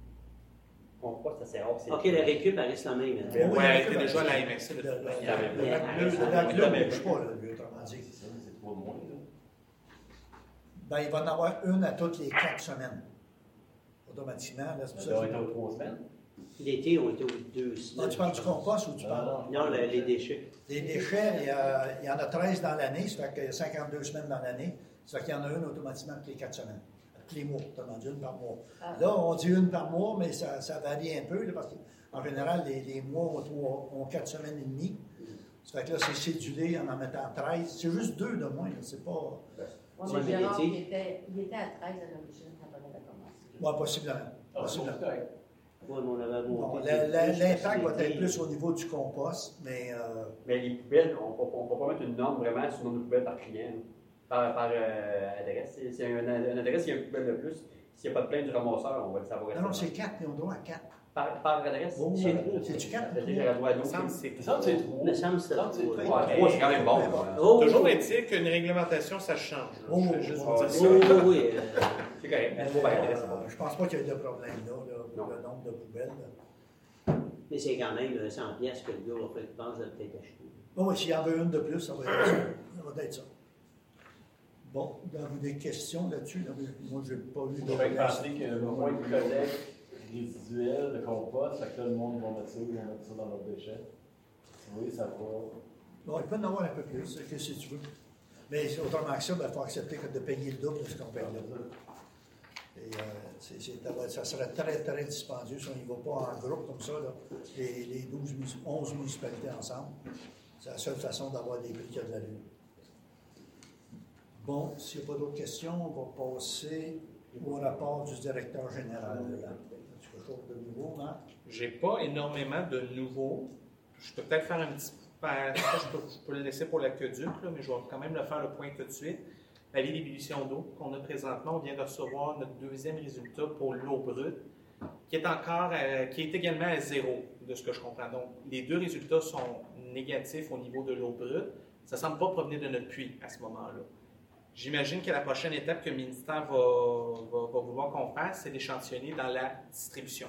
On croit que c'est assez rare. c'est- OK, la récup, elle reste la même. hein. Oui, Ouais, oui, elle était oui, déjà à oui. la M S C de Le- toute le- manière. la même. le- le- le- Ouais, le bac là la ne même. bouge pas, là, lui, autrement dit. C'est ça, c'est trois de moins. Là. Ben, il va en avoir une à toutes les quatre semaines. Automatiquement, là, c'est pour Ça ça doit que- être aux trois semaines. L'été, on était aux deux Ah, semaines. tu parles du compost ou tu Ah, parles? Non, le- les déchets. Les déchets, il y, a, il y en a treize dans l'année, ça fait qu'il y a cinquante-deux semaines dans l'année. Ça fait qu'il y en a une automatiquement toutes les quatre semaines. Tous les mois, autrement dit, une par mois. Là, on dit une par mois, mais ça, ça varie un peu, là, parce qu'en général, les, les mois ont, trois- ont quatre semaines et demie. Ça fait que là, c'est cédulé en en mettant treize. C'est juste deux de moins, là, c'est pas... Oui, Ouais, mais mais Gérard, l'été- il était, il était à treize à l'origine quand on avait commencé. Ouais, possiblement. Ah, c'est possiblement. correct. Oui, mais on avait Bon, monté. la- la- plus, l'impact va l'été. être plus au niveau du compost, mais... euh, Mais les poubelles, on ne peut pas mettre une norme vraiment sur le nombre de poubelles par client, là. par, par euh, adresse. C'est c'est un, une adresse, il y a une poubelle de plus. S'il n'y a pas de plainte du ramasseur, on va le savoir. non, non, c'est quatre, ils ont droit à quatre. Par, par adresse? Oh, c'est ouais. trop. C'est-tu quatre? Ça veut dire que j'aurais droit à Il me douze. semble que c'est Il me semble que c'est trois. Il me semble que c'était Il me semble que c'est trois. trois. Ouais, trois, c'est quand même bon. Ouais, là. Oh, Toujours oh, est-il qu'une réglementation, ça change. là. Oh, Je vais juste oh, vous oh, dire ça. oui, oui. euh, C'est correct, mais trois par adresse, c'est Euh, bon. je pense pas qu'il y ait de problème là, là, pour Non. le nombre de poubelles. là. Mais c'est quand même euh, cent piastres que le gars va faire, je pense, de peut-être acheter. Bon, oui, s'il y en veut une de plus, ça va être ça. Ça va être ça. Bon, vous avez des questions là-dessus? Là? Moi, je n'ai pas eu de Je vais penser qu'il y a moins de collecte résiduelle de compost, fait que là, le monde va mettre ça, ils vont mettre ça dans leurs déchets. Oui, ça va. Bon, il peut en avoir un peu plus, que si tu veux. Mais autrement que ça, il faut accepter que de payer le double de ce qu'on paye là. Et, euh, c'est- c'est- ça serait très, très dispendieux si on n'y va pas en groupe comme ça, là, les, les douze, onze municipalités ensemble. C'est la seule façon d'avoir des prix qui a de l'allure. Bon, s'il n'y a pas d'autres questions, on va passer au rapport du directeur général. As-tu quelque chose de nouveau, Marc? J'ai pas énormément de nouveaux. Je peux peut-être faire un petit passage, je peux, je peux le laisser pour l'aqueduc, là, mais je vais quand même le faire le point tout de suite. La vie d'ébullition d'eau qu'on a présentement, on vient de recevoir notre deuxième résultat pour l'eau brute, qui est encore, à- qui est également à zéro, de ce que je comprends. Donc, les deux résultats sont négatifs au niveau de l'eau brute. Ça ne semble pas provenir de notre puits à ce moment-là. J'imagine que la prochaine étape que le ministère va, va, va vouloir qu'on fasse, c'est d'échantillonner dans la distribution.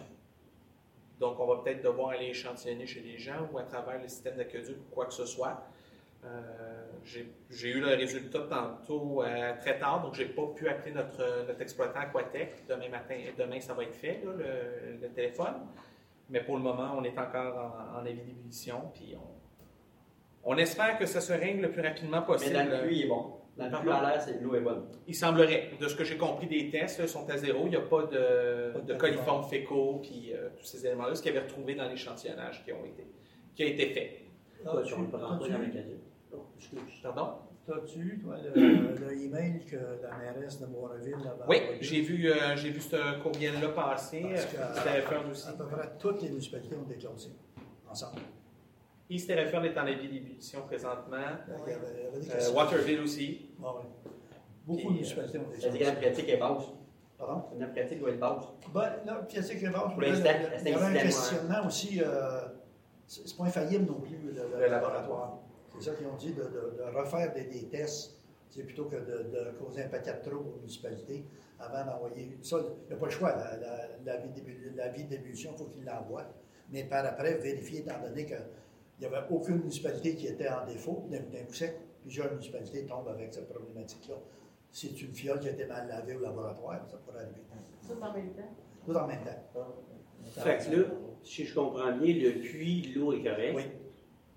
Donc, on va peut-être devoir aller échantillonner chez les gens ou à travers le système d'aqueduc ou quoi que ce soit. Euh, j'ai, j'ai eu le résultat tantôt euh, très tard, donc je n'ai pas pu appeler notre, notre exploitant Aquatec. Demain matin, demain, ça va être fait, là, le, le téléphone. Mais pour le moment, on est encore en, en avis d'ébullition. Puis on, on espère que ça se règle le plus rapidement Mais possible. dans le puits, il est bon. Dans le puits, à l'air, c'est- l'eau est bonne. Il semblerait, de ce que j'ai compris des tests, là, ils sont à zéro. Il n'y a pas de, de coliformes fécaux, puis euh, tous ces éléments-là, ce qu'ils avaient retrouvé dans l'échantillonnage qui, ont été, qui a été fait. Ah, Ouais, tu- on ne prend pas t'as-tu- dans le cadeau. Oh, excuse. Pardon? T'as-tu eu, toi, le, le email que la mairesse de Moireville avait Oui, envoyé? j'ai vu, euh, j'ai vu ce courriel-là passer. Parce euh, que, East Hereford aussi. à peu près toutes les municipalités ont déclassé ensemble. East Hereford est en avis d'ébullition présentement. Il y avait, il y avait des Euh, questions. Waterville aussi. Ah oui. Beaucoup Puis, de municipalités ont Ça veut dire que la déclassé. pratique est basse. Pardon? La pratique doit être basse. Ben, là, puis c'est que bon, Pour il y l'instant, a- il y avait un c'est questionnement aussi. Euh, c'est c'est pas infaillible non plus, le, le Le laboratoire. C'est ça qu'ils ont dit, de, de- de refaire des, des tests, c'est plutôt que de, de causer un paquet de trop aux municipalités avant d'envoyer. Ça, il n'y a pas le choix. La, la, la vie d'ébu- la vie d'ébullition, il faut qu'il l'envoie. Mais par après, vérifier, étant donné qu'il n'y avait aucune municipalité qui était en défaut, d'un d'un coup sec, plusieurs municipalités tombent avec cette problématique-là. C'est une fiole qui a été mal lavée au laboratoire, ça pourrait arriver. Tout en même temps. Tout en même temps. Fait que là, si je comprends bien, le puits, l'eau est correcte. Oui.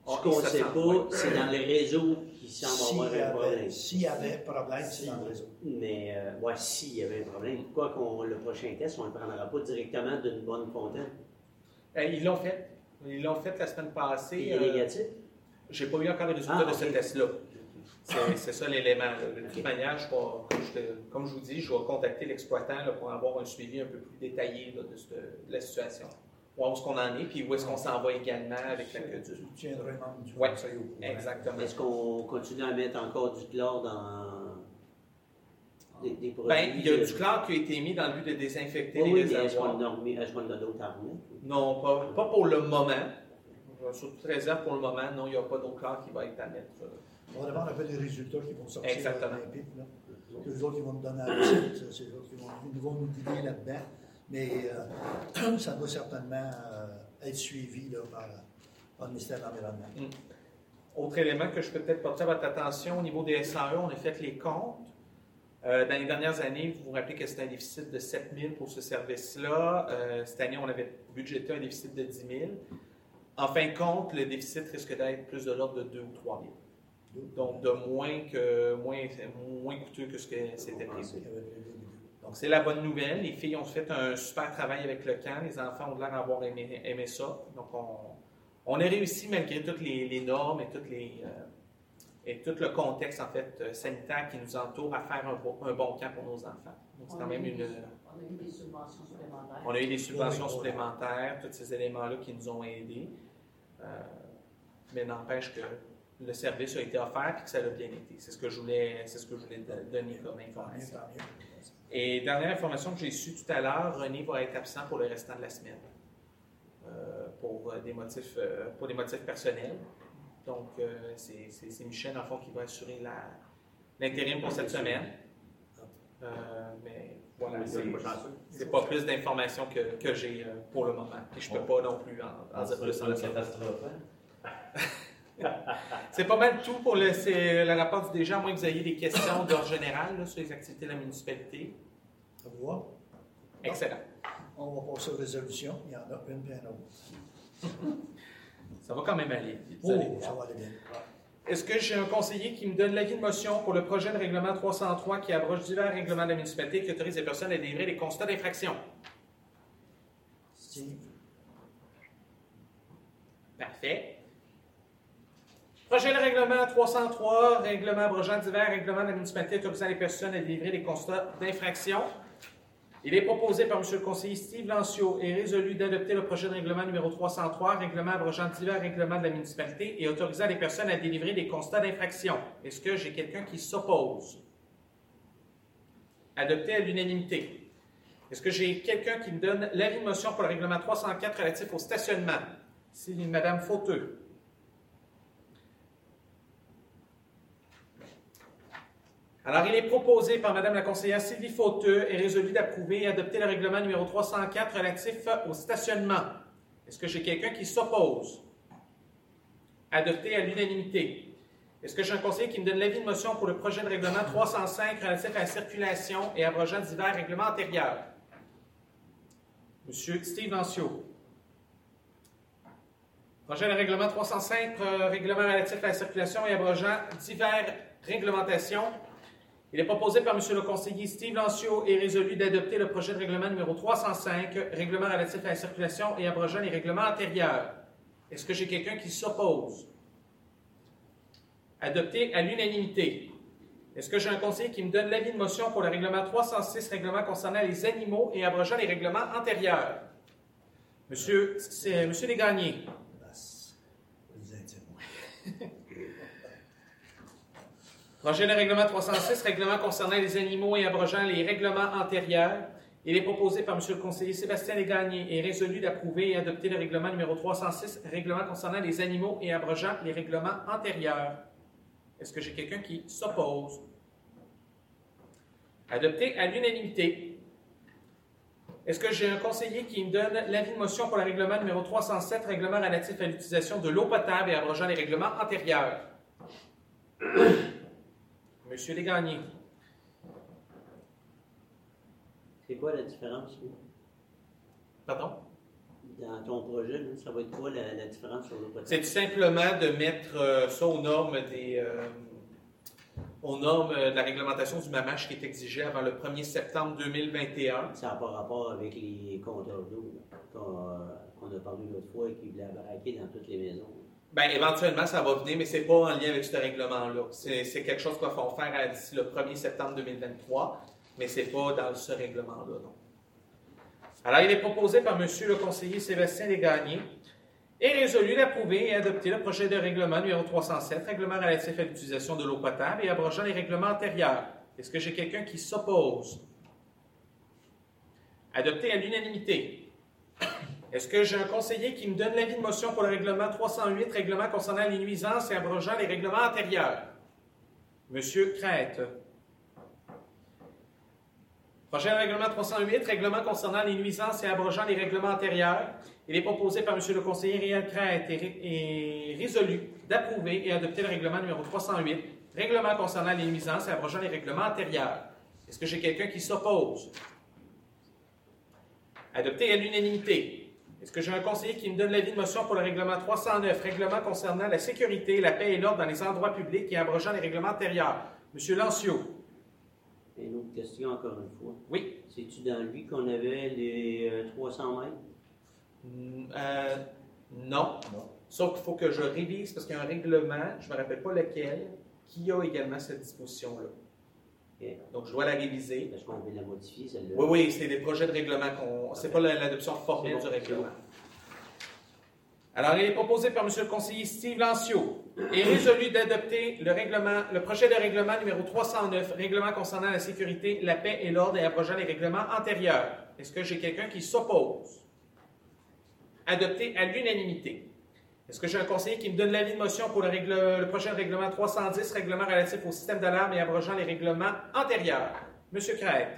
Ce qu'on ne sait pas, c'est dans les réseaux qu'il semble S'il y avoir un avait- problème. S'il y avait problème, c'est dans le réseau. Mais, euh, ouais, s'il y avait un problème, pourquoi qu'on, le prochain test, on ne le prendra pas directement d'une bonne fontaine? Euh, ils l'ont fait. Ils l'ont fait la semaine passée. Il est euh, négatif? J'ai pas eu encore les résultats Ah, de ok. ce test-là. C'est, c'est ça l'élément. là. De toute manière, je vais- comme, je te- comme je vous dis, je vais contacter l'exploitant là, pour avoir un suivi un peu plus détaillé là, de, cette- de la situation. Voir où est-ce qu'on en est, puis où est-ce qu'on s'en va également avec l'aqueduc. Tu tiendras un membre du Ouais, conseil au courant. exactement. Est-ce qu'on continue à mettre encore du chlore dans des, des produits? Ben, il y a du chlore qui a été mis dans le but de désinfecter Oui, les oui, mais est-ce réservoirs. qu'on en remet- est-ce qu'on en a d'autres à remettre? Non, pas, pas pour le moment. Sur toute réserve, pour le moment, non, il n'y a pas d'eau claire qui va être à mettre. On va demander un peu des résultats qui vont sortir Exactement. à l'Olympique. Là. Que les autres qui vont nous donner la recette, ça, c'est eux autres qui vont, ils vont nous guider là-dedans. Mais euh, ça doit certainement euh, être suivi là, par, par le ministère de l'Environnement. Mm. Autre élément que je peux peut-être porter à votre attention, au niveau des S A E, on a fait les comptes. Euh, dans les dernières années, vous vous rappelez que c'était un déficit de sept mille pour ce service-là. Euh, cette année, on avait budgété un déficit de dix mille. En fin de compte, le déficit risque d'être plus de l'ordre de deux ou trois mille. Donc, de moins, que, moins, moins coûteux que ce que c'était prévu. Donc, c'est la bonne nouvelle. Les filles ont fait un super travail avec le camp. Les enfants ont l'air d'avoir aimé, aimé ça. Donc, on, on a réussi, malgré toutes les, les normes et, toutes les, euh, et tout le contexte en fait, euh, sanitaire qui nous entoure, à faire un, bon- un bon camp pour nos enfants. Donc, c'est On quand a même eu une... des- On a eu des subventions supplémentaires. On a eu des subventions Oui, oui. supplémentaires, tous ces éléments-là qui nous ont aidés. Euh, mais n'empêche que le service a été offert et que ça a bien été. C'est ce que je voulais, c'est ce que je voulais do- donner comme Tant mieux, information. tant mieux. Et dernière information que j'ai eue tout à l'heure, René va être absent pour le restant de la semaine euh, pour, euh, des motifs, euh, pour des motifs personnels. Donc, euh, c'est, c'est, c'est Michel, en fond, qui va assurer la, l'intérim pour cette semaine. Euh, mais voilà, c'est, c'est pas plus d'informations que, que j'ai euh, pour le moment. Et je ne peux pas non plus en, en dire plus en une la sorte. catastrophe. hein? C'est pas mal tout pour le, c'est le rapport du D G, à moins que vous ayez des questions d'ordre général là, sur les activités de la municipalité. Ça vous va? Excellent. On va passer aux résolutions. Il y en a une bien autre. Ça va quand même aller. Oh, Vous allez- ça va aller bien. Est-ce que j'ai un conseiller qui me donne l'avis de motion pour le projet de règlement trois cent trois qui abroge divers règlements de la municipalité et qui autorise les personnes à délivrer des constats d'infraction? Steve? Parfait. Projet de règlement trois cent trois, règlement abrogeant divers règlements de la municipalité autorisant les personnes à délivrer des constats d'infraction. Il est proposé par M. le conseiller Steve Lancio et résolu d'adopter le projet de règlement numéro trois cent trois, règlement abrogeant divers règlements de la municipalité et autorisant les personnes à délivrer des constats d'infraction. Est-ce que j'ai quelqu'un qui s'oppose? Adopté à l'unanimité. Est-ce que j'ai quelqu'un qui me donne l'avis de motion pour le règlement trois cent quatre relatif au stationnement? C'est Mme Fauteux. Alors, il est proposé par Mme la conseillère Sylvie Fauteux et résolu d'approuver et adopter le règlement numéro trois cent quatre relatif au stationnement. Est-ce que j'ai quelqu'un qui s'oppose? Adopté à l'unanimité. Est-ce que j'ai un conseiller qui me donne l'avis de motion pour le projet de règlement trois cent cinq relatif à la circulation et abrogeant divers règlements antérieurs? Monsieur Steve Lancio. Projet de règlement trois cent cinq, euh, règlement relatif à la circulation et abrogeant divers réglementations. Il est proposé par M. le conseiller Steve Lancio et résolu d'adopter le projet de règlement numéro trois cent cinq, règlement relatif à la circulation et abrogeant les règlements antérieurs. Est-ce que j'ai quelqu'un qui s'oppose? Adopté à l'unanimité. Est-ce que j'ai un conseiller qui me donne l'avis de motion pour le règlement trois cent six, règlement concernant les animaux et abrogeant les règlements antérieurs? Monsieur, c'est Monsieur Desgagnés. Projet de règlement trois cent six, règlement concernant les animaux et abrogeant les règlements antérieurs. Il est proposé par M. le conseiller Sébastien Desgagnés et résolu d'approuver et adopter le règlement numéro trois cent six, règlement concernant les animaux et abrogeant les règlements antérieurs. Est-ce que j'ai quelqu'un qui s'oppose? Adopté à l'unanimité. Est-ce que j'ai un conseiller qui me donne l'avis de motion pour le règlement numéro trois cent sept, règlement relatif à l'utilisation de l'eau potable et abrogeant les règlements antérieurs? Monsieur Desgagnés. C'est quoi la différence? Oui? Pardon? dans ton projet, là, ça va être quoi la, la différence sur l'eau potable? C'est tout simplement de mettre euh, ça aux normes des euh, aux normes de la réglementation du MAMACH qui est exigée avant le premier septembre deux mille vingt et un. Ça n'a pas rapport avec les compteurs d'eau là, qu'on euh, qu'on a parlé l'autre fois et qui voulaient baraquer dans toutes les maisons. Bien, éventuellement, ça va venir, mais ce n'est pas en lien avec ce règlement-là. C'est, c'est quelque chose qu'on va faire à, d'ici le premier septembre deux mille vingt-trois, mais ce n'est pas dans ce règlement-là, non. Alors, il est proposé par M. le conseiller Sébastien Desgagnés et résolu d'approuver et adopter le projet de règlement numéro trois cent sept, règlement relatif à l'utilisation de l'eau potable et abrogeant les règlements antérieurs. Est-ce que j'ai quelqu'un qui s'oppose? Adopté à l'unanimité. Est-ce que j'ai un conseiller qui me donne l'avis de motion pour le règlement trois cent huit, règlement concernant les nuisances et abrogeant les règlements antérieurs? Monsieur Crête. Prochain règlement trois cent huit, règlement concernant les nuisances et abrogeant les règlements antérieurs. Il est proposé par M. le conseiller Réal Crête et, ré, et résolu d'approuver et adopter le règlement numéro trois cent huit, règlement concernant les nuisances et abrogeant les règlements antérieurs. Est-ce que j'ai quelqu'un qui s'oppose? Adopté à l'unanimité. Est-ce que j'ai un conseiller qui me donne l'avis de motion pour le règlement trois cent neuf, règlement concernant la sécurité, la paix et l'ordre dans les endroits publics et abrogeant les règlements antérieurs? M. Lancio. Une autre question, encore une fois. Oui. C'est-tu dans lui qu'on avait les euh, trois cents mètres? Mm, euh, non. non. Sauf qu'il faut que je révise parce qu'il y a un règlement, je ne me rappelle pas lequel, qui a également cette disposition-là. Okay. Donc, je dois la réviser. Est-ce qu'on veut la modifier, celle-là? Oui, oui, c'est des projets de règlement. qu'on... Okay. C'est pas l'adoption formelle bon, du règlement. Bon. Alors, il est proposé par M. le conseiller Steve Lancio et résolu d'adopter le règlement, le projet de règlement numéro trois cent neuf, règlement concernant la sécurité, la paix et l'ordre et abrogeant les règlements antérieurs. Est-ce que j'ai quelqu'un qui s'oppose? Adopté à l'unanimité. Est-ce que j'ai un conseiller qui me donne l'avis de motion pour le, règle, le prochain règlement trois cent dix, règlement relatif au système d'alarme et abrogeant les règlements antérieurs? M. Crête.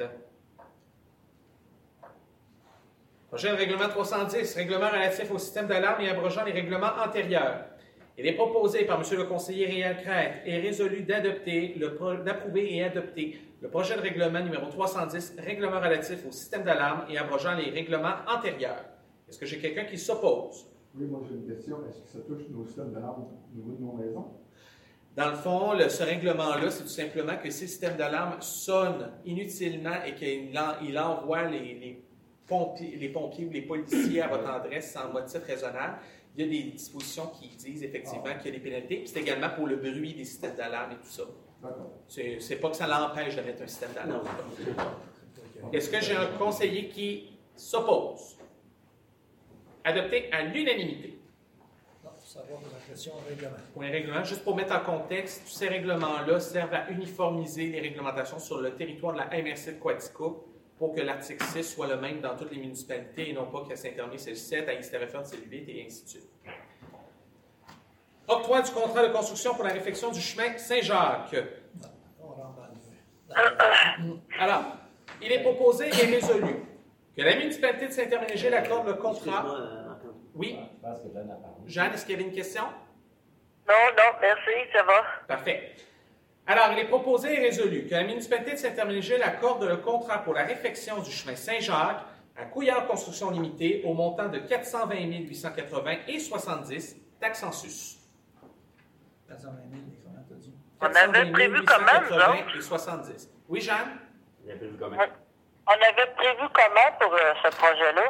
Prochain règlement trois cent dix, règlement relatif au système d'alarme et abrogeant les règlements antérieurs. Il est proposé par M. le conseiller Réal Crête et résolu d'adopter, le pro, d'approuver et adopter le projet de règlement numéro trois cent dix, règlement relatif au système d'alarme et abrogeant les règlements antérieurs. Est-ce que j'ai quelqu'un qui s'oppose? Oui, moi j'ai une question. Est-ce que ça touche nos systèmes d'alarme au niveau de nos maisons? Dans le fond, le, ce règlement-là, c'est tout simplement que si le système d'alarme sonne inutilement et qu'il en, il envoie les, les, pompiers, les pompiers ou les policiers à votre adresse sans motif raisonnable, il y a des dispositions qui disent effectivement ah. qu'il y a des pénalités. Puis c'est également pour le bruit des systèmes d'alarme et tout ça. C'est, c'est pas que ça l'empêche de mettre un système d'alarme. Est-ce que j'ai un conseiller qui s'oppose? Adopté à l'unanimité. Non, ça va pour la question règlement. Pour les règlements, juste pour mettre en contexte, tous ces règlements-là servent à uniformiser les réglementations sur le territoire de la M R C de Quaticook pour que l'article six soit le même dans toutes les municipalités et non pas qu'à Saint-Hermé, c'est le sept, à East-Terreford, c'est le huit et ainsi de suite. Octroi du contrat de construction pour la réfection du chemin Saint-Jacques. Non, on rentre dans le... Alors, il est proposé et résolu que la municipalité de Saint-Herménégil accorde le contrat. Oui. Je pense que Jeanne a parlé. Jeanne, est-ce qu'il y avait une question? Non, non, merci, ça va. Parfait. Alors, il est proposé et résolu que la municipalité de Saint-Herménégil accorde le contrat pour la réfection du chemin Saint-Jacques à Couillard Construction Limitée au montant de quatre cent vingt mille huit cent quatre-vingts et soixante-dix, taxes en sus. quatre cent vingt mille, comment t'as dit? On avait prévu comment, nous autres? Et soixante-dix. Oui, Jeanne? Vous avez prévu comment? On avait prévu comment pour euh, ce projet-là?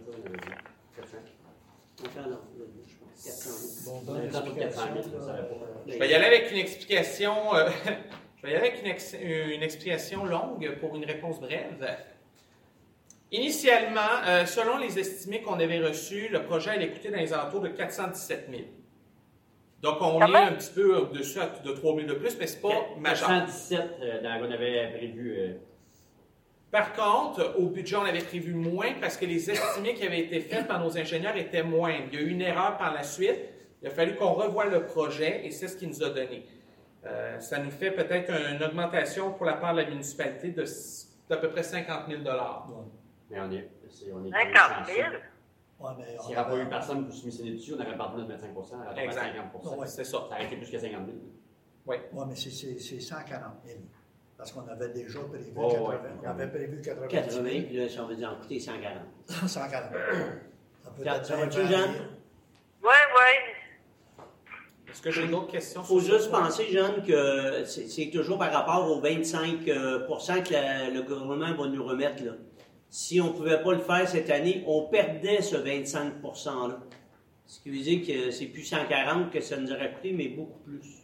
Bon, donne l'explication. Je vais y aller avec une explication, euh, je vais y aller avec une, ex, une explication longue pour une réponse brève. Initialement, euh, selon les estimés qu'on avait reçus, le projet allait coûter dans les alentours de quatre cent dix-sept mille. Donc, on Comment? est un petit peu au-dessus de trois mille de plus, mais c'est pas majeur. quatre cent dix-sept, euh, dans, on avait prévu... Euh... Par contre, au budget, on avait prévu moins parce que les estimés qui avaient été faits par nos ingénieurs étaient moindres. Il y a eu une erreur par la suite. Il a fallu qu'on revoie le projet et c'est ce qu'il nous a donné. Euh, ça nous fait peut-être une augmentation pour la part de la municipalité de, d'à peu près cinquante mille dollars. Ouais. Mais on est, c'est, on est cinquante mille? Ouais, mais s'il n'y aurait pas eu personne pour soumissionner dessus, on aurait pardonné de vingt-cinq pour cent, on aurait exact. cinquante pour cent. Ouais, c'est ça. Ça aurait été plus que cinquante mille. Oui. Oui, mais c'est, c'est, c'est cent quarante mille. Parce qu'on avait déjà prévu oh, quatre-vingts. Ouais. On avait prévu quatre-vingt. quatre-vingts, puis là, ça veut dire en coûter cent quarante. cent quarante. Ça peut être Ça va-tu, bien Jeanne? varié. Oui, oui. Est-ce que j'ai d'autres questions? Il faut sur ce juste point? penser, Jeanne, que c'est c'est toujours par rapport aux vingt-cinq pour cent que la- le gouvernement va nous remettre. Là. Si on ne pouvait pas le faire cette année, on perdait ce vingt-cinq pour cent-là. Ce qui veut dire que c'est plus cent quarante que ça nous aurait coûté, mais beaucoup plus.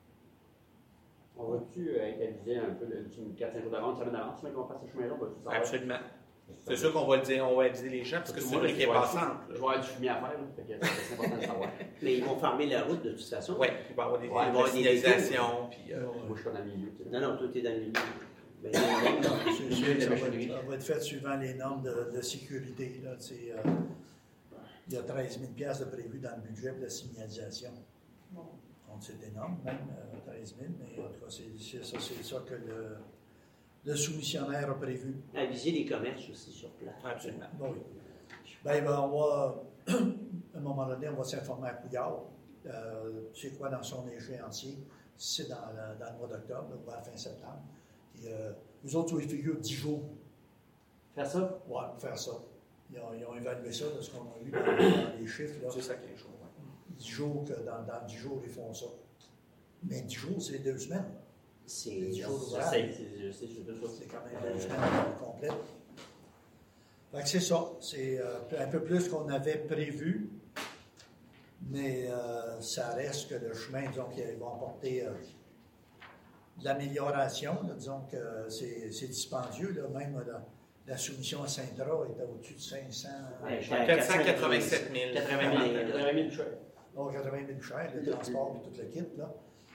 On va-tu euh, aviser un peu le quatre cinq jours d'avance, une semaine d'avance, mais qu'on fasse ce chemin-là? On va-tu savoir? Absolument. C'est sûr qu'on va le dire, on va aviser les gens, parce que c'est vrai qu'il est passant. Je vais avoir du fumier à faire, là, fait que c'est important de savoir. Mais ils vont fermer la route de toute façon. Oui, il va y avoir des, Ouais, il va y avoir des signalisations, puis... euh, Moi, je suis pas dans le milieu. tu sais. Non, non, tout est dans le milieu. Ben, C'est sûr que ça va, être, ça va être fait suivant les normes de, de sécurité. Là, tu sais, euh, il y a treize mille dollars de prévu dans le budget pour la signalisation. Donc, c'est énorme, même, euh, treize mille, mais en tout cas, c'est c'est ça, c'est ça que le, le soumissionnaire a prévu. aviser les commerces aussi sur place. Absolument. Bon, oui. Ben, ben, on va, à un moment donné, on va s'informer à Couillard. Euh, c'est quoi dans son échéancier? Si c'est dans, le- dans le mois d'octobre, ou à la fin septembre. Et, euh, nous autres, ils figurent dix jours. Faire ça? Ouais, pour faire ça. Ils ont, ils ont évalué ça de ce qu'on a vu dans, dans les chiffres. Là. C'est ça quelque chose. Ouais. dix jours, que dans, dans dix jours, ils font ça. Mais dix jours, c'est deux semaines. C'est dix jours Je d'ouvrage. sais, c'est- je sais, je sais tout ça. C'est quand même deux semaines complètes. Fait que c'est ça. C'est euh, un peu plus qu'on avait prévu. Mais euh, ça reste que le chemin, disons, qu'ils vont apporter euh, de l'amélioration. Là, disons que c'est c'est dispendieux. Là, même la, la soumission à Saint-Dra était au-dessus de cinq cents. Ouais, j'étais à quatre cent quatre-vingt-sept mille. quatre-vingt mille. quatre-vingt mille cher. Oh, quatre-vingt mille cher, le transport et tout le kit. Là.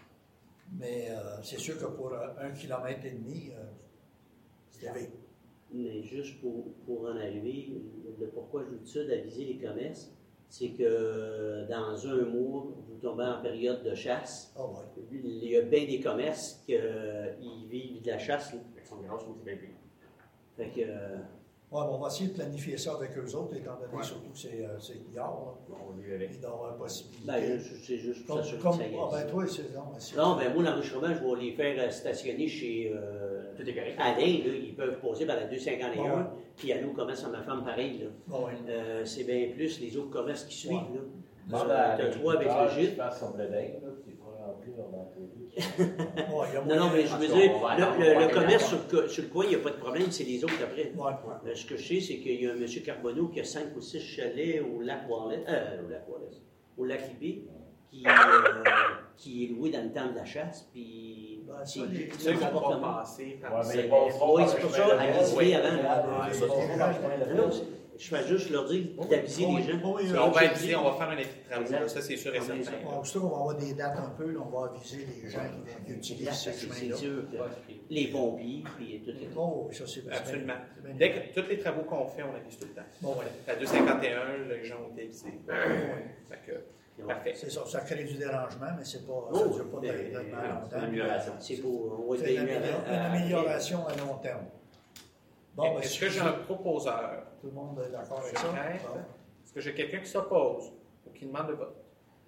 Mais euh, c'est sûr que pour euh, un kilomètre et demi, euh, c'est élevé. Mais juste pour, pour en arriver, le pourquoi je vous dis ça, d'aviser les commerces, c'est que dans un mois, vous tombez en période de chasse. Ah ouais. Il y a bien des commerces qui vivent de la chasse. Là. Ils sont grosses, donc c'est bien plus. Fait que, euh, Ouais, bon, on va essayer de planifier ça avec eux autres, étant donné Ouais. surtout que c'est euh, c'est Couillard. Là. On va vivre avec. Il doit y avoir une possibilité. ben, je- c'est juste pour comme, s'assurer comme, que ça y est. ah, ben toi, c'est non, mais c'est- Non, ben moi, l'enregistrement, je vais les faire euh, stationner chez euh, Tout est correct. Alain. Là, ils peuvent poser par la deux cent cinquante et un. Ah ouais. Puis à nous, commerce à ma femme, pareil. Là. Bon, ouais. Euh, c'est bien plus les autres commerces qui suivent. Ouais. Là. Demande Euh, à t'as trois avec le Gilles. Tu fasses son blé d'Inde, là, puis il pourra remplir dans tes Ouais, il y a Non, non, moyen- mais je veux qu'on dire, va le, attendre, le- on va le attendre. commerce sur, le co- sur le coin, il n'y a pas de problème, c'est les autres après. Ouais. Euh, ce que je sais, c'est qu'il y a un M. Carbonneau qui a cinq ou six chalets au lac Wallace, euh, au lac Wallace, au lac Libé, qui, euh, qui est loué dans le temps de la chasse, puis Ben, ça, c'est les- Ceux qui vont appartements. pas passer par Ouais, mais C'est- ils passeront oui, par c'est le pour chemin ça, de la aviser ville. avant. Ouais, les- ça, c'est les- pas le chemin de la Non, non, ville. je fais juste leur dire d'aviser Oui, les gens. oui, C'est On va un aviser, on va faire un effet de travaux, Exact. là, ça c'est sûr et certain. Ouais, aussitôt qu'on va avoir des dates un peu, là, on va aviser les gens qui, qui utilisent ce C'est chemin-là. sûr que les pompiers, puis tout les Oh, oui, ça c'est c'est Absolument. bien- c'est bien Dès évident. que tous les travaux qu'on fait, on avise tout le temps. Bon, ouais. La deux cent cinquante et un, les gens ont été avisés. Fait que, parfait. C'est ça, ça crée du dérangement, mais c'est pas, Oh, ça ne dure pas ben, tellement C'est une longtemps. amélioration. C'est pour, on va C'est une, être bien amélior- à- à- une amélioration à long terme. Bon, ben, Est-ce si que j'ai un proposeur? tout le monde est d'accord avec Je ça? répète. Bon. Est-ce que j'ai quelqu'un qui s'oppose ou qui demande le vote?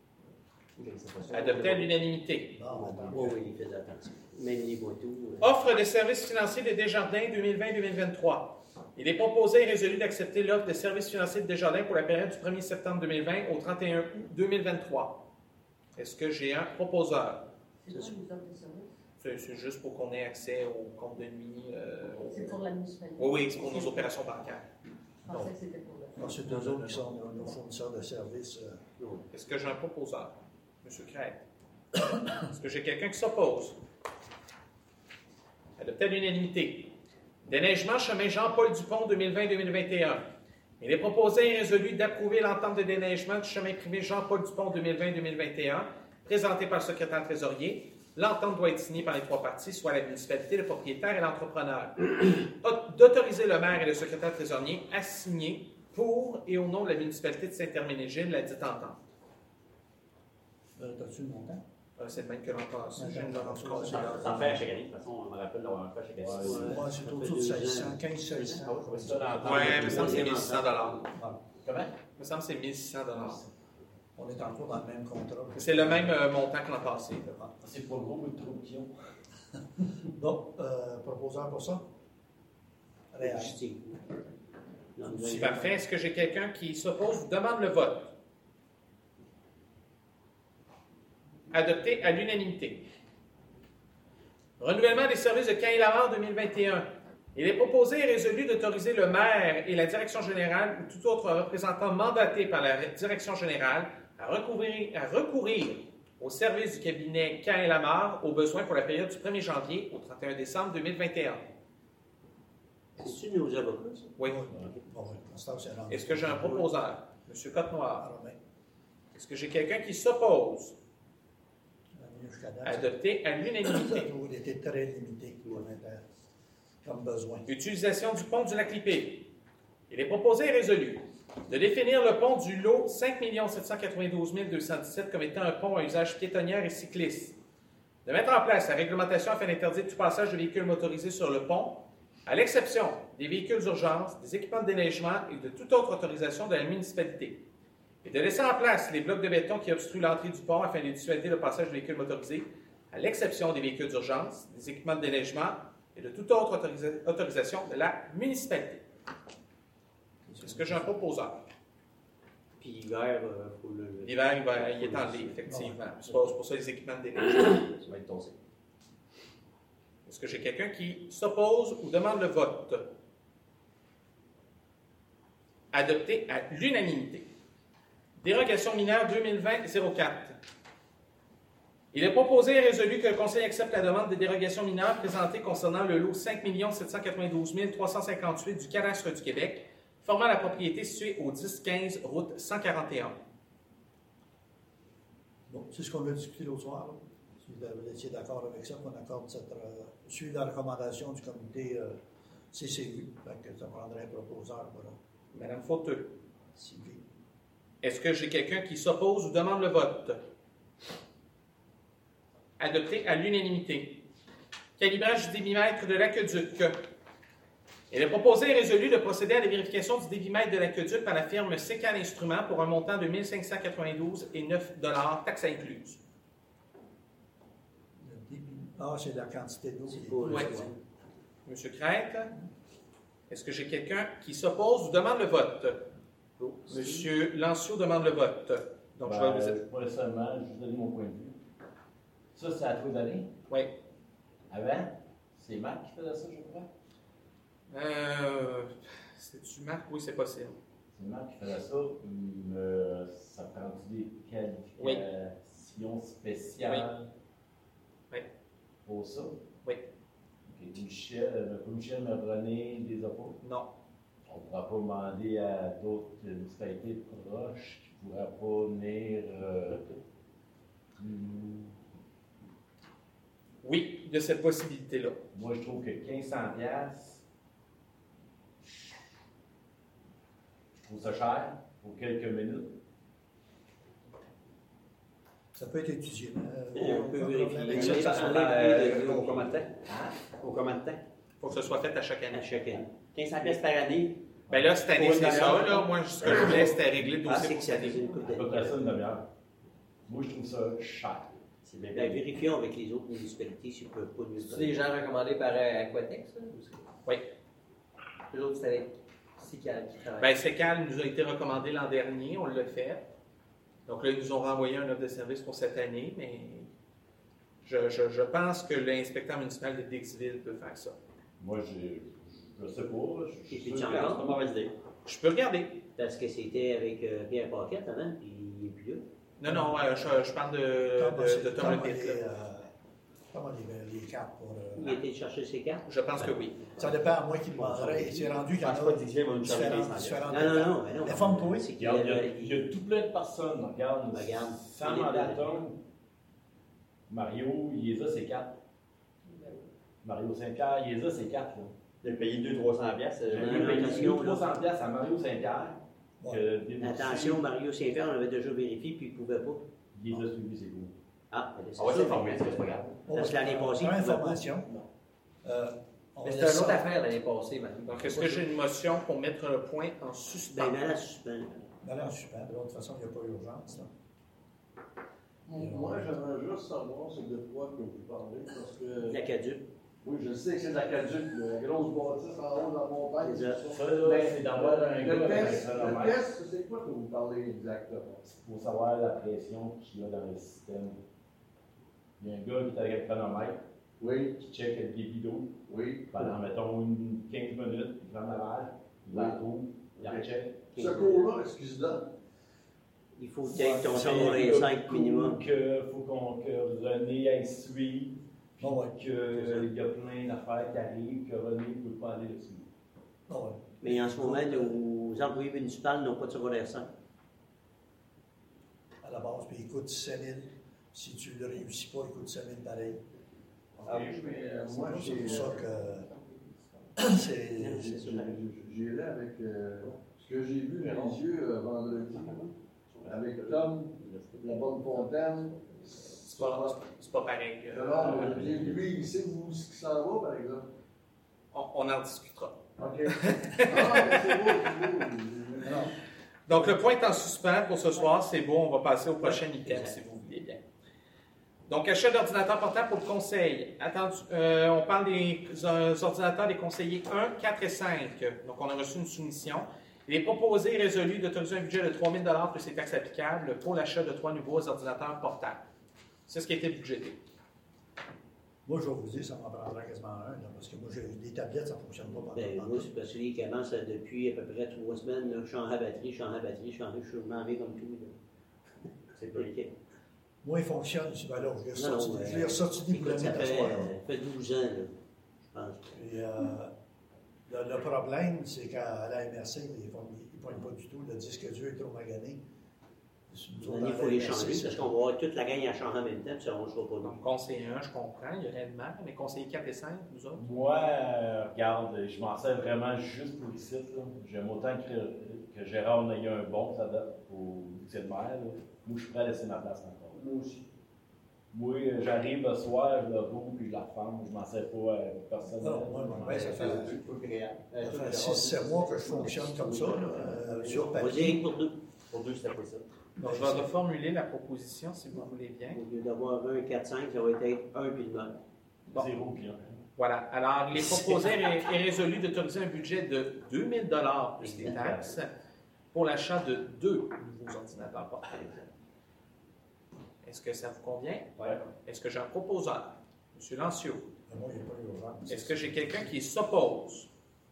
Adopté à l'unanimité. Bon, ben, tant Oui, mieux. oui, il fait attention. Même les boiteaux. euh, Offre de services financiers de Desjardins deux mille vingt deux mille vingt-trois. Il est proposé et résolu d'accepter l'offre de services financiers de Desjardins pour la période du premier septembre deux mille vingt au trente et un août deux mille vingt-trois. Est-ce que j'ai un proposeur? C'est quoi les offres de service? C'est c'est juste pour qu'on ait accès au compte de nuit. euh, au- C'est pour la municipalité. Oui, oui, c'est pour nos opérations bancaires. Je pensais que c'était pour le. Non, c'est deux autres qui sont nos, nos fournisseurs de services. euh, Est-ce que j'ai un proposeur? Monsieur Crête. Est-ce que j'ai quelqu'un qui s'oppose? Adopté à l'unanimité. Déneigement chemin Jean-Paul Dupont deux mille vingt deux mille vingt et un. Il est proposé et résolu d'approuver l'entente de déneigement du chemin privé Jean-Paul Dupont deux mille vingt deux mille vingt et un, présenté par le secrétaire trésorier. L'entente doit être signée par les trois parties, soit la municipalité, le propriétaire et l'entrepreneur. D'autoriser le maire et le secrétaire trésorier à signer pour et au nom de la municipalité de Saint-Herménégil la dite entente. euh, T'as-tu le montant? Euh, c'est le même que l'an passé. Ouais, Je viens de me rendre ouais, compte. ouais. Ça ça en fait à chaque année. De toute façon, on me rappelle d'avoir fait à chaque année. Ouais. Ouais, c'est autour de seize cents, quinze seize cents. Ah ouais, ouais, C'est ça, l'entente. Oui, il me semble que c'est mille six cents dollars. Comment? Il me semble que c'est mille six cents dollars. On est encore dans le même contrat. C'est le même euh, montant que l'an passé. là. C'est pas gros, mais le trou qu'ils ont. Bon, euh, proposeur pour ça? Réal. Steve. Non, C'est parfait. Est-ce que j'ai quelqu'un qui s'oppose ou demande le vote? Adopté à l'unanimité. Renouvellement des services de Caen-et-Lamarre deux mille vingt et un. Il est proposé et résolu d'autoriser le maire et la direction générale ou tout autre représentant mandaté par la direction générale à recourir, à recourir au service du cabinet Caen-et-Lamarre aux besoins pour la période du premier janvier au trente et un décembre deux mille vingt et un. C'est-tu nos avocats, ça? Oui. Bon, oui, pour l'instant, c'est un Est-ce que j'ai un proposeur? M. Cotte-Noir. Alors, ben, Est-ce que j'ai quelqu'un qui s'oppose? jusqu'à date, Adopté à ça a l'unanimité. toujours été très limité comme, inter- comme besoin. Utilisation du pont du Lac-Lipé. Il est proposé et résolu de définir le pont du lot cinq millions sept cent quatre-vingt-douze mille deux cent dix-sept comme étant un pont à usage piétonnière et cycliste. De mettre en place la réglementation afin d'interdire tout passage de véhicules motorisés sur le pont, à l'exception des véhicules d'urgence, des équipements de déneigement et de toute autre autorisation de la municipalité. Et de laisser en place les blocs de béton qui obstruent l'entrée du pont afin de dissuader le passage de véhicules motorisés, à l'exception des véhicules d'urgence, des équipements de déneigement et de toute autre autorisa- autorisation de la municipalité. Est-ce que j'ai un proposeur? Puis l'hiver, il faut le. L'hiver, il, va- il est enlevé, effectivement. C'est pour, c'est pour ça les équipements de déneigement. Ça va être tossé. Est-ce que j'ai quelqu'un qui s'oppose ou demande le vote? Adopté à l'unanimité. Dérogation mineure deux mille vingt zéro quatre. Il est proposé et résolu que le Conseil accepte la demande de dérogation mineure présentée concernant le lot cinq millions sept cent quatre-vingt-douze mille trois cent cinquante-huit du cadastre du Québec, formant la propriété située au dix quinze route cent quarante et un. Bon, c'est ce qu'on a discuté l'autre soir. Là. Si vous étiez d'accord avec ça, qu'on accorde cette, euh, suivre la recommandation du comité euh, C C U. Fait que ça prendrait un proposeur, voilà. Madame Fauteux. Sylvie. Est-ce que j'ai quelqu'un qui s'oppose ou demande le vote? Adopté à l'unanimité. Calibrage du débitmètre de l'aqueduc. Il est proposé et résolu de procéder à la vérification du débitmètre de l'aqueduc par la firme Secan Instruments pour un montant de mille cinq cent quatre-vingt-douze et neuf dollars, taxes incluses. Le débit. Ah, c'est la quantité d'eau. C'est qui est- pour Ouais. le. Monsieur Crête, est-ce que j'ai quelqu'un qui s'oppose ou demande le vote? Monsieur Lancio demande le vote. Donc, je vais vous... Ben, pas nécessairement, je vais vous donner mon point de vue. Ça, c'est à tous les années. Oui. Avant, c'est Marc qui faisait ça, je crois. Euh, C'est-tu Marc? Oui, c'est possible. C'est Marc qui faisait ça. Hum, euh, ça prend-tu des qualifications spéciales Oui. pour ça? Oui. Ok, Michel, euh, Michel me prenait des oppos. Non. On ne pourra pas demander à d'autres municipalités proches qui ne pourraient pas venir. Euh, hum, Oui, il y a cette possibilité-là. moi, je trouve que quinze cents piastres, je trouve ça cher pour quelques minutes. Ça peut être étudié. Euh, Et on peut vérifier. avec Mais ça, ça, ça- on l'a Euh, vu Au de- combien de temps? Hein? Au combien de temps? Il faut que ce soit fait à chaque année. à chaque année. quinze cents pièces par année. Bien là, cette année, Pour une c'est ça. demi-heure. Là. Moi, ce que je voulais, c'était régler le Ah, dossier c'est pour que ça cette faisait année. une coupe À peu d'années. près ça, une demi-heure. Moi, je trouve ça cher. C'est bien. Ben, vérifions avec les autres municipalités s'ils ne peuvent pas nous C'est des gens recommandés par euh, Aquatex, là? ou c'est- Oui. Les autres, c'est avec Sical qui travaille. Bien, Secal nous a été recommandé l'an dernier, on l'a fait. Donc là, ils nous ont renvoyé un offre de service pour cette année, mais je, je, je pense que l'inspecteur municipal de Dixville peut faire ça. Moi, j'ai- je ne sais pas. Je, Et je, puis, je- tu en C'est parles? pas mauvaise idée. Je peux regarder. Parce que c'était avec euh, Pierre Paquette avant, puis il n'est plus là. Non, non, euh, je, je parle de, Comment de, c'est- de Tom comment Lepitt, les, là. euh, comment les, les cartes pour. euh, Il a été chercher ses cartes. Je pense que oui. Ça dépend à moi qui demanderait. C'est rendu qu'il y en Je pense pas a que Didier va nous charger différentes. quinze cents. différentes Non, non, étapes. non, mais non. Informe-toi. C'est qu'il Regarde, il y, a, avait- il y a tout plein de personnes. Regarde, Regarde. sans Il est mandaton, Mario, il les a ses quatre. Mario Saint-Pierre, il les a ses quatre. Là. Il a payé deux cents trois cents piastres. J'ai non, payé non, payé attention, là. trois cents piastres à Mario Saint-Pierre. Ouais. que déboursé, Attention, Mario Saint-Pierre, on avait déjà vérifié, puis il ne pouvait pas. Il les a suivis, c'est cool. Ah, ben, c'est On va ça. s'informer, c'est pas grave. Parce que l'année passée, on il a pouvait information. Euh, on Mais va c'était laisser une autre ça. affaire l'année passée, maintenant. Donc, est-ce que j'ai une motion pour mettre le point en suspens? Ben, dans la suspens. Ben là, super. De l'autre façon, il n'y a pas d'urgence. là. Moi, j'aimerais juste savoir c'est de quoi que vous parlez, parce que L'aqueduc. Oui, je sais que c'est de la caduque, la grosse bâtisse en haut de la montagne. C'est ça. Ça, là, c'est d'avoir un gars Le avec un test, le chronomètre. test, c'est quoi que vous parlez exactement? Il faut savoir la pression qu'il y a dans le système. Il y a un gars qui est avec un chronomètre, Oui, qui check le débit d'eau oui. pendant, mettons, une quinze minutes, il prend la balle, il la trouve, il la check. Ce cours-là, est-ce qu'il se donne? Il faut peut-être ton C'est son le cinq coup minimum. que faut qu'on que René aille suivre, puis Ah ouais. qu'il y a plein d'affaires qui arrivent, que René ne peut pas aller le suivre. Ah ouais. Mais en ce moment, nos employés municipaux n'ont pas de secondaire cinq. À la base, puis il coûte cinq mille. Si tu ne le réussis pas, il coûte cinq mille pareil. Ah oui, mais euh, moi, C'est j'ai pour ça que c'est. c'est- j'irai avec euh, ce que j'ai vu dans les yeux euh, vendredi, avec Tom, la bonne fontaine. C'est pas, c'est pas pareil. euh, Non, euh, lui, il sait où ce qui s'en va, par exemple. on, on en discutera. OK. Ah, mais c'est beau, c'est beau. Non. Donc, le point est en suspens pour ce soir. C'est beau. On va passer au prochain item, si vous voulez bien. Donc, achat d'ordinateurs portables pour le conseil. Attendu, euh, on parle des euh, ordinateurs des conseillers un, quatre et cinq. Donc, on a reçu une soumission. Il est proposé et résolu d'autoriser un budget de trois mille dollars plus les taxes applicables pour l'achat de trois nouveaux ordinateurs portables. C'est ce qui a été budgété. Moi, je vais vous dire, ça m'en prendra quasiment un, là, parce que moi, j'ai des tablettes, ça ne fonctionne pas. Ben, pendant- moi, c'est parce que lui qui avance euh, depuis à peu près trois semaines, là, je change la batterie, je change la batterie, je change, je m'en vais comme tout. là. C'est pas le cas. Moi, il fonctionne. Je dis, ben là, je l'ai Non, ressorti, non, je l'ai ressorti des écoute, ça boulonnets fait, d'asseoir. euh, fait douze ans, là, je pense. Et, euh, le, le problème, c'est qu'à la M R C, ils ne pognent pas du tout. Le disque dur est trop magané. Nous autres, Il à faut la les M R C, changer c'est- parce qu'on va avoir toute la gang à changer en même temps, puis ça ne rangera pas nous. Donc, conseiller un, je comprends, il y aurait de mal, mais conseiller quatre et cinq, nous autres. Moi, euh, regarde, je m'en sers vraiment juste pour les sites. là. J'aime autant que, que Gérard en ait un bon, ça date au budget de maire. là. Moi, je suis prêt à laisser ma place encore. Moi aussi. Moi, euh, j'arrive le soir, je le roule, puis je la referme. Je m'en sers pas euh, personnel. Non, moi, moi, ben, ça fait, Euh, ça fait six sept mois que je fonctionne comme ça, là, euh, sur Vas-y, papier. rien pour deux. Pour deux, c'était pas ça. Donc, je vais reformuler la proposition, si vous voulez bien. Au lieu d'avoir un, quatre, cinq, ça va être un puis le même. Bon. Zéro puis un. Voilà. Alors, il est proposé et, et résolu d'autoriser un budget de deux mille dollars plus les taxes pour l'achat de deux nouveaux ordinateurs portables. Est-ce que ça vous convient? Ouais. Est-ce que j'ai un proposeur? Monsieur Lancio. Mais moi, il n'est pas urgent. Est-ce que j'ai quelqu'un qui s'oppose?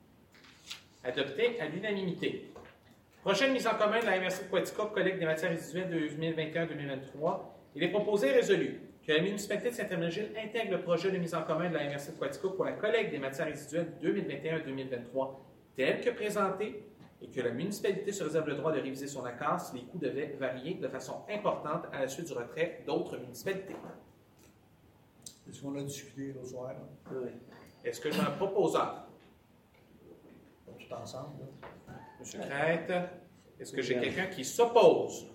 Adopté à l'unanimité. Prochaine mise en commun de la M R C de Quaticook, collecte des matières résiduelles de deux mille vingt et un deux mille vingt-trois. Il est proposé et résolu que la municipalité de Saint-Hermégile intègre le projet de mise en commun de la M R C de Quaticook pour la collecte des matières résiduelles deux mille vingt et un deux mille vingt-trois tel que présenté et que la municipalité se réserve le droit de réviser son accord si les coûts devaient varier de façon importante à la suite du retrait d'autres municipalités. C'est ce qu'on a discuté l'autre soir, là, Oui. Est-ce que j'ai un proposeur? tout ensemble. là. Monsieur Crête, est-ce que j'ai quelqu'un qui s'oppose?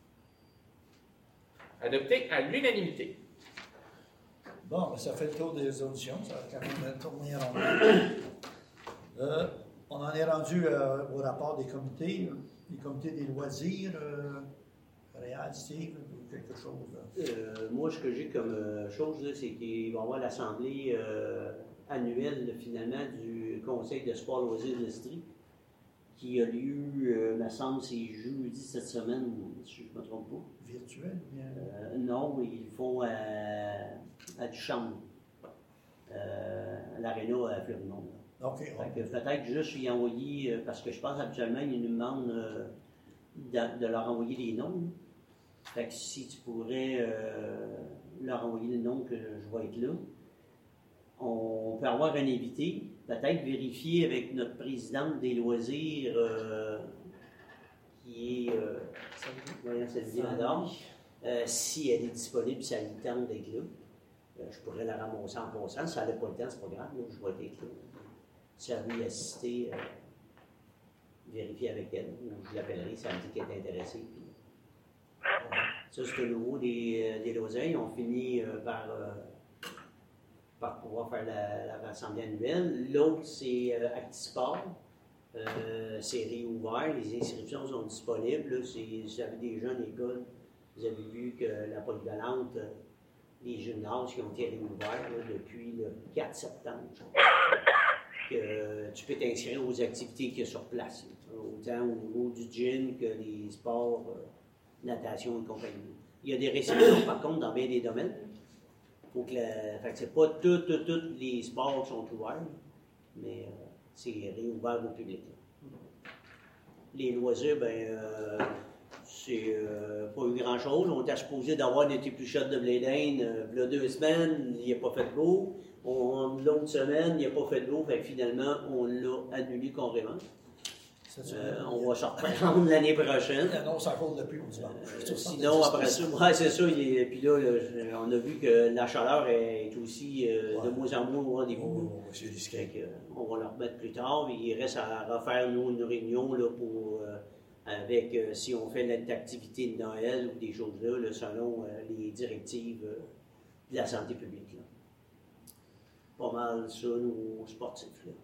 Adopté à l'unanimité. Bon, ben, ça fait le tour des auditions, ça va quand même tourner en rond. Euh, on en est rendu euh, au rapport des comités, là. Les comités des loisirs, euh, Réal, Steve, ou quelque chose. Là. Euh, moi, ce que j'ai comme euh, chose, là, c'est qu'il va y avoir l'assemblée euh, annuelle, là, finalement, du Conseil de sport, loisirs et industrie, qui a lieu, euh, me semble, c'est jeudi cette semaine, si je ne me trompe pas. Virtuel ou bien? Euh, non, ils le font à, à Duchamp, euh, à l'Arena à Fleurimont. OK. Fait que peut-être juste y envoyer, euh, parce que je pense habituellement, ils nous demandent euh, de, de leur envoyer des noms. Fait que si tu pourrais euh, leur envoyer le nom que je vais être là, on peut avoir un invité, peut-être vérifier avec notre présidente des loisirs, euh, qui est, euh, voyons, Sylvie Mador, euh, si elle est disponible, si elle a le temps d'être là. Euh, je pourrais la ramasser en passant. Si elle n'a pas le temps, c'est pas grave, là, je vais être là. Si elle veut y assister, euh, vérifier avec elle, ou je l'appellerai si elle me dit qu'elle est intéressée. Puis, euh, ça, c'est le nouveau des, euh, des loisirs. On finit euh, par, euh, par pouvoir faire la, la rassemblée annuelle. L'autre, c'est euh, Actisport. Euh, c'est réouvert. Les inscriptions sont disponibles. Là, c'est, si vous avez des jeunes à l'école, vous avez vu que la polyvalente, euh, les gymnases qui ont été réouverts là, depuis le quatre septembre. Je crois. Que tu peux t'inscrire aux activités qu'il y a sur place, là. Autant au niveau du gym que les sports, euh, natation et compagnie. Il y a des restrictions, par contre, dans bien des domaines. Faut que la, fait que c'est pas tous tout, tout les sports qui sont ouverts, mais euh, c'est réouvert au public. Là. Les loisirs, ben, euh, c'est euh, pas eu grand-chose. On était supposé d'avoir des épluchettes de blé d'Inde euh, il y a deux semaines, il n'y a pas fait de beau. On, l'autre semaine, il n'y a pas fait de l'eau, fait que finalement, on l'a annulé carrément. Euh, on va se reprendre l'année prochaine. Il annonce encore de pluie pour dimanche. Euh, sinon, après ça, ouais, c'est ça. Et puis là, là, on a vu que la chaleur est aussi euh, ouais. de moins en moins au rendez-vous. Oh, c'est risqué. Que, on va le remettre plus tard. Il reste à refaire, nous, une réunion là, pour, euh, avec, euh, si on fait l'activité de Noël ou des choses-là, là, selon euh, les directives euh, de la santé publique. Là. Pas mal ça, nos sportifs. Là.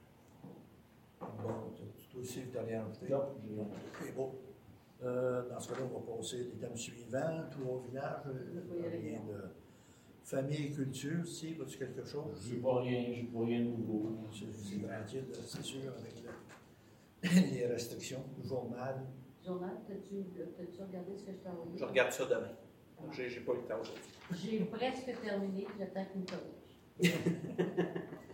Bon, toi aussi, tu n'as rien ajouté. Non. C'est beau. Euh, dans ce cas-là, on va passer les thèmes suivants. Trois villages, euh, rien de famille et culture, si, as-tu quelque chose? Je n'ai pas rien, je n'ai pas rien de nouveau. C'est tranquille, c'est sûr, avec le, les restrictions. Le journal. Journal, t'as-tu regardé ce que je t'ai envoyé? Je regarde ça demain. J'ai, j'ai pas eu le temps aujourd'hui. J'ai presque terminé, j'attends qu'il me corrige.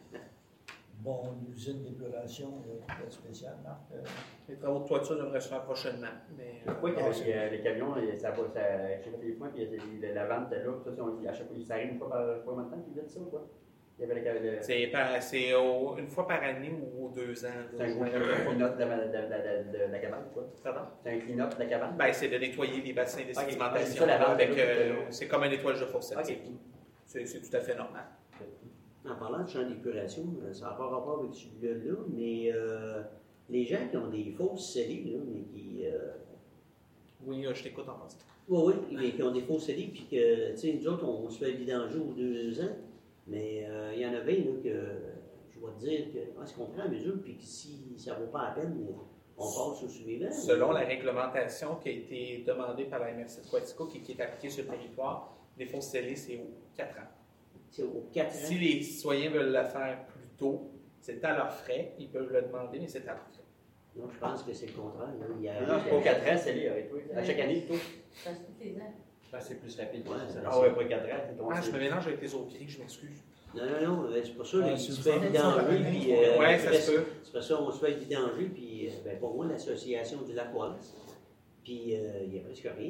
Bon, l'usine d'épuration, peut-être spéciale, Marc? Euh... Les travaux de toiture devraient se faire prochainement. Mais, euh, oui, avec euh, les camions, ça va, ça, j'ai fait des points, puis la vente était là, tout ça, on, à chaque fois, ça arrive une fois par maintenant qu'ils viennent ça ou quoi? Il y avait le, le... C'est, par, c'est au, une fois par année ou aux deux ans. C'est un clean-up de, de, de, de, de la cabane, quoi? Pardon? C'est un clean-up de la cabane? Ben, c'est de nettoyer les bassins de okay. sédimentation. C'est, avec, euh, c'est comme un nettoyage de fosse septique. Okay. C'est, c'est tout à fait normal. En parlant de champ d'épuration, ça n'a pas rapport avec celui-là, mais euh, les gens qui ont des fausses scellés, là, mais qui... Euh... Oui, je t'écoute en passant. Oui, oui, mais qui ont des fausses scellés, puis que, tu sais, nous autres, on, on se fait vidanger aux deux ans, mais euh, il y en avait, là, que je vais te dire que, est-ce qu'on prend la mesure, puis que si ça ne vaut pas la peine, on passe au suivant? Selon ou... la réglementation qui a été demandée par la M R C de Quatico, qui, qui est appliquée sur le territoire, les fausses scellés, c'est aux quatre ans. C'est aux quatre ans. Si les citoyens veulent le faire plus tôt, c'est à leurs frais. Ils peuvent le demander, mais c'est à leurs frais. Non, je pense que c'est le contraire. Là. Il y a... Non, c'est pas aux quatre ans, c'est lié avec toi. À chaque année, plutôt. Ça se tous les ans. Ben, c'est plus rapide. Ouais, ah ouais, pas quatre ans. Ah, je me mélange avec les autres pieds, je m'excuse. Non, non, non, c'est pas ça. Ah, Il se fait vidanger, puis... Euh, ouais, ça se peut. C'est pas ça, on se fait vidanger, puis, ben, pour moi, l'association du lac Wallace. Puis, euh, il n'y a presque rien.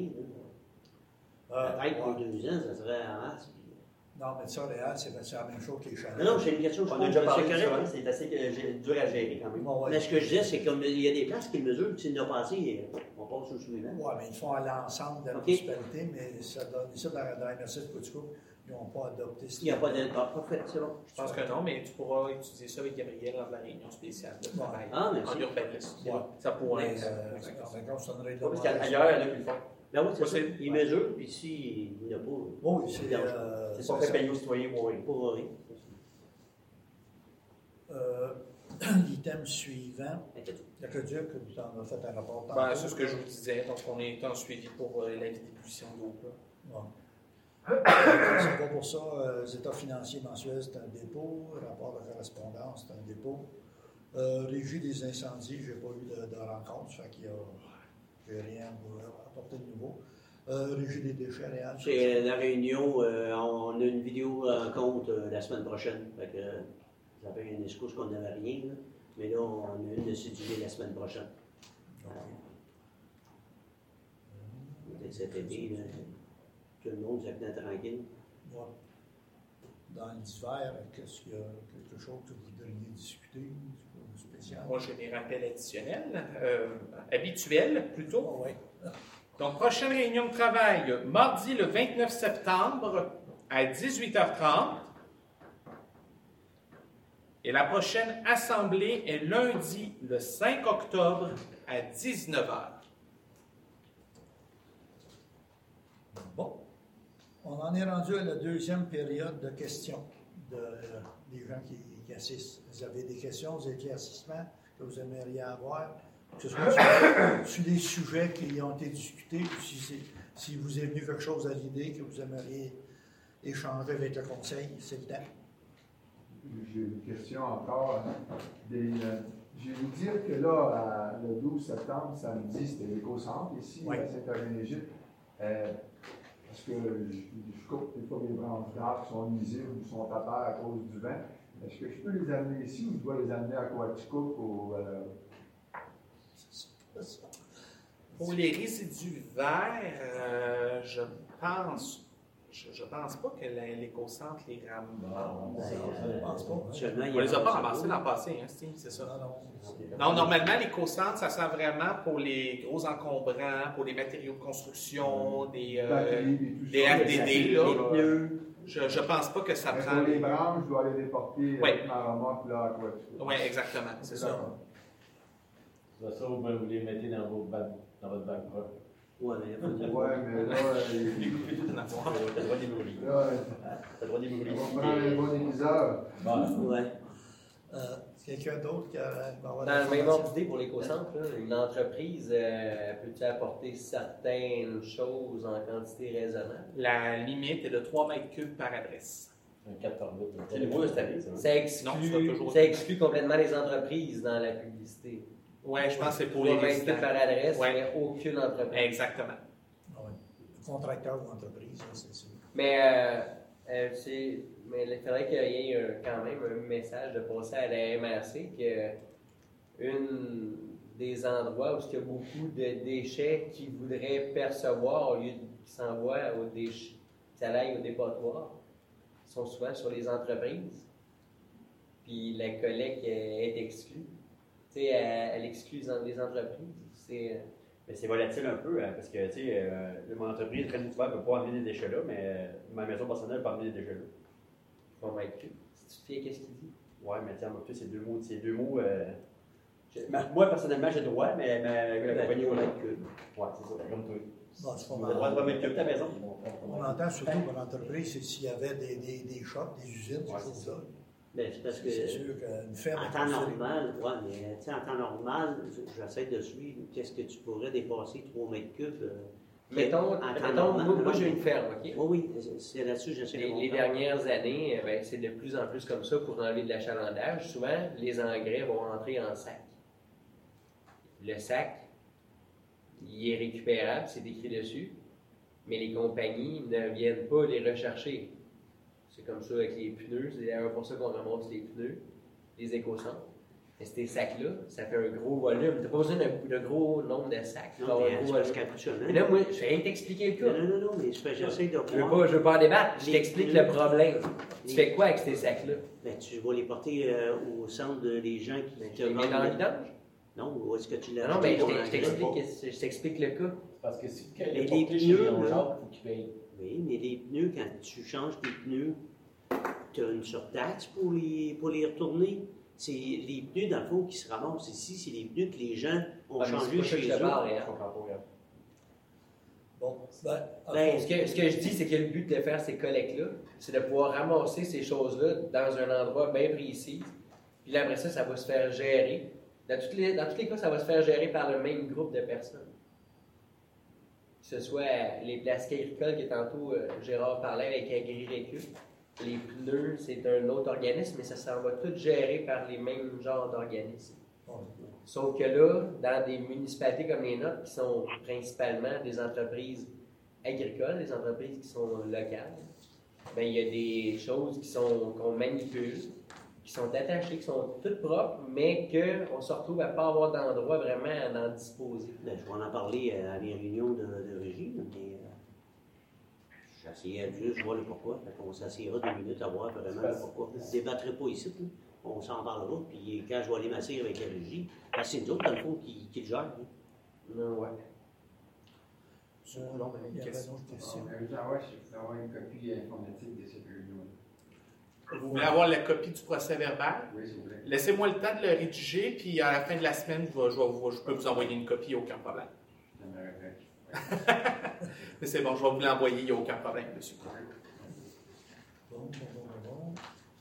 Euh, Peut-être pour ouais. deux ans, ça serait en masse. Non, mais ça, Réal, c'est la même chose que les chalets. Non, non, c'est une question que je On a déjà parlé de ça, c'est assez dur à gérer quand même. Bon, ouais. Mais ce que je disais, c'est qu'il y a des places qui mesurent, s'il n'y en a pas assez, on passe au suivant. Oui, mais ils font à l'ensemble de la okay. municipalité, mais ça donne ça dans, dans la M R C de Quatico, ils n'ont pas adopté ça. Il n'y a pas d'accord, parfait, c'est bon. Je pense que non, mais tu pourras étudier ça avec Gabriel lors de la réunion spéciale de travail ah, merci. en urbanisme. Ouais. Ça pourrait être. Euh, Parce qu'ailleurs, il y en a qui le font. Ben oui, c'est ça. Il mesure, puis s'il n'y a pas. Oui, c'est. Euh, c'est pas fait payer aux citoyens pour rien. Pour rien. Euh, L'item suivant, l'aqueduc, tu en as fait un rapport. Ben, c'est ce que je vous disais. Donc, on est en suivi pour euh, la dépollution d'eau. Ouais. C'est pas pour ça. Euh, les états financiers mensuels, c'est un dépôt. Rapport de correspondance, c'est un dépôt. Euh, régie des incendies, je n'ai pas eu de, de rencontre. Ça fait qu'il y a. J'ai rien pour apporter de nouveau. Euh, régie des déchets, Réal. C'est la réunion, euh, on a une vidéo rencontre euh, la semaine prochaine. Fait que, ça fait une excuse qu'on n'avait rien, là. Mais là, on a une de cédulée la semaine prochaine. Okay. Euh, cet été, là, tout le monde se tenait tranquille. Ouais. Dans l'hiver, est-ce qu'il y a quelque chose que vous voudriez discuter? Spécial? Moi, j'ai des rappels additionnels, euh, habituels plutôt. Oh, ouais. Donc, prochaine réunion de travail, mardi le vingt-neuf septembre à dix-huit heures trente. Et la prochaine assemblée est lundi le cinq octobre à dix-neuf heures. Bon. On en est rendu à la deuxième période de questions de, euh, des gens qui, qui assistent. Vous avez des questions, des éclaircissements que vous aimeriez avoir, que ce soit sur, sur des sujets qui ont été discutés, ou si, si vous est venu quelque chose à l'idée que vous aimeriez échanger avec le conseil, c'est le temps. J'ai une question encore. Des, euh, je vais vous dire que là, à, le douze septembre, samedi, c'était l'éco-centre ici, Oui. à Saint-Eugène-Égypte. Euh, parce que je, je coupe des fois mes branches d'arbres qui sont nuisibles ou sont à terre à cause du vent. Est-ce que je peux les amener ici ou je dois les amener à Coaticook ou. Euh... Pour les résidus verts, euh, je pense. Je, je pense pas que la- l'éco-centre les ramasse. Je pense pas. Seulement, il y On a les a pas un- ramassés l'an passé, hein, Steve, c'est ça? Non, non. Non, normalement, l'éco-centre, ça sert vraiment pour les gros encombrants, pour les matériaux de construction, des, euh, batteries et tout des ça. F D D, là. Les pneus. Je, je pense pas que ça Mais prend. pour les branches, je dois les déporter Oui. avec ma remorque là à Coaticook. Oui, exactement, c'est ça. D'accord. C'est ça, ou bien vous les mettez dans, vos bacs, dans votre bac brun. Ouais, mais il faut dire- Ouais, mais là, il- Les coupés tout en avoir. T'as le droit des brûler. là, T'as le droit des brûler. on prend un bon épisode. Bon, Ouais. Euh, quelqu'un d'autre qui a va avoir Dans le même l'information? ordre d'idée pour l'éco-centre, là, une entreprise euh, peut-tu apporter certaines choses en quantité raisonnable? La limite est de trois mètres cubes par adresse. un quatre par huit. C'est nouveau cette année, ça. Ça exclut, Non, c'est pas toujours- ça exclut complètement les entreprises dans la publicité. Oui, je pense que c'est pour trois les mètres cubes résidents. par adresse, Ouais. mais aucune entreprise. Exactement. Ah oui. Contracteur ou entreprise, ça, c'est sûr. Mais, euh, euh, c'est- mais il faudrait qu'il y ait un- quand même un message de passer à la M R C que une des endroits où il y a beaucoup de déchets qu'ils voudraient percevoir au lieu qu'ils s'envoient aux déchets, qu'ils aillent au dépotoir, sont souvent sur les entreprises. Puis la collecte euh, est exclue. Tu sais, elle, elle exclut les en- les entreprises. C'est. euh, Mais c'est volatile un peu, hein, parce que, tu sais, euh, mon entreprise, très souvent, ne peut pas emmener des déchets là, mais euh, ma maison personnelle peut emmener des déchets là. trois mètres cubes. Si tu te fies à qu'est-ce qu'il dit? Ouais, mais tiens, moi, tu sais, c'est deux mots. C'est deux mots euh, j'ai- ma- moi, personnellement, j'ai le droit, mais ma, la Ben, compagnie. trois Ouais, mètres cubes. c'est ça, comme toi. Bon, c'est pas Tu as le droit de mal. pas mettre que ta maison. On entend surtout pour l'entreprise, c'est s'il y avait des, des, des shops, des usines, Ouais, c'est c'est ça. Ben, c'est parce que. C'est sûr qu'une ferme. En temps normal, ouais, mais tu sais, en temps normal, je- j'essaie de suivre qu'est-ce que tu pourrais dépasser trois mètres cubes. euh, Mettons, en temps mettons, normal, moi, moi, non, j'ai mais- une ferme, OK? Oui, oui, c'est- c'est là-dessus que j'essaie de Les, les comprendre. dernières années, eh ben, c'est de plus en plus comme ça pour enlever de l'achalandage. Souvent, les engrais vont rentrer en sac. Le sac, il est récupérable, c'est écrit dessus, mais les compagnies ne viennent pas les rechercher. C'est comme ça avec les pneus, c'est d'ailleurs pour ça qu'on ramasse les pneus, les éco-centres. Mais ces sacs-là, ça fait un gros volume. Tu n'as pas besoin d'un de gros nombre de sacs pour Non, avoir mais un c'est gros parce volume. qu'habituellement. Mais là, moi, je viens de t'expliquer le Non, cas. non, non, non, mais c'est parce que j'essaie de Je veux voir. pas, je veux pas en débattre, je Les t'explique pneus. le problème. Tu Les- fais quoi avec ces sacs-là? Ben, tu vas les porter euh, au centre de- des gens qui Ben, te je les mets dans le vendent. vidange. Non, où est-ce que tu l'as Non, non, mais je acheté, t'ai- ton je t'explique, engrais? que- je t'explique le cas. Parce que si Mais quelqu'un est les porté chez pneus, Léon là. Jacques, il faut qu'il paye. Oui, mais les pneus, quand tu changes tes pneus, tu as une surtaxe pour les, pour les retourner. C'est les pneus, dans le fond, qui se ramassent ici, c'est les pneus que les gens ont Ah, mais c'est changés pas ça chez que je te eux. parle, Je hein. comprends pas, regarde. Bon, ben, en Ben, fait, Ce que, ce que je dis, c'est que le but de faire ces collectes-là, c'est de pouvoir ramasser ces choses-là dans un endroit bien précis. Puis là, après ça, ça va se faire gérer. Dans tous les, dans tous les cas, ça va se faire gérer par le même groupe de personnes. Que ce soit les plastiques agricoles que tantôt euh, Gérard parlait avec Agri-Récup. Les pneus, c'est un autre organisme, mais ça s'en va tout gérer par les mêmes genres d'organismes. bon, Sauf que là, dans des municipalités comme les nôtres, qui sont principalement des entreprises agricoles, des entreprises qui sont locales, bien, il y a des choses qui sont, qu'on manipule, qui sont attachées, qui sont toutes propres, mais qu'on se retrouve à ne pas avoir d'endroit vraiment à en disposer. Ben, je vais en parler euh, à mes réunions de, de régie, mais euh, j'essayais juste de voir le pourquoi. Fait qu'on s'assiera deux minutes à voir vraiment le pourquoi. Je ne débattrai pas ici, là. On s'en parlera, puis quand je vais aller m'asseoir avec la régie, parce que c'est nous autres, dans le fond, qui, qui le gèrent. hein. Non, ouais. il y avait une autre question. Je vous envoie, je vous envoie une copie informatique de cette réunion. Vous voulez avoir la copie du procès verbal? Oui, s'il vous plaît. Laissez-moi le temps de le rédiger, puis à la fin de la semaine, je, vais- je vais vous- je peux vous envoyer une copie, aucun problème. Ça me rappelle. Mais c'est bon, je vais vous l'envoyer, il n'y a aucun problème dessus. Bon, bon, bon, bon.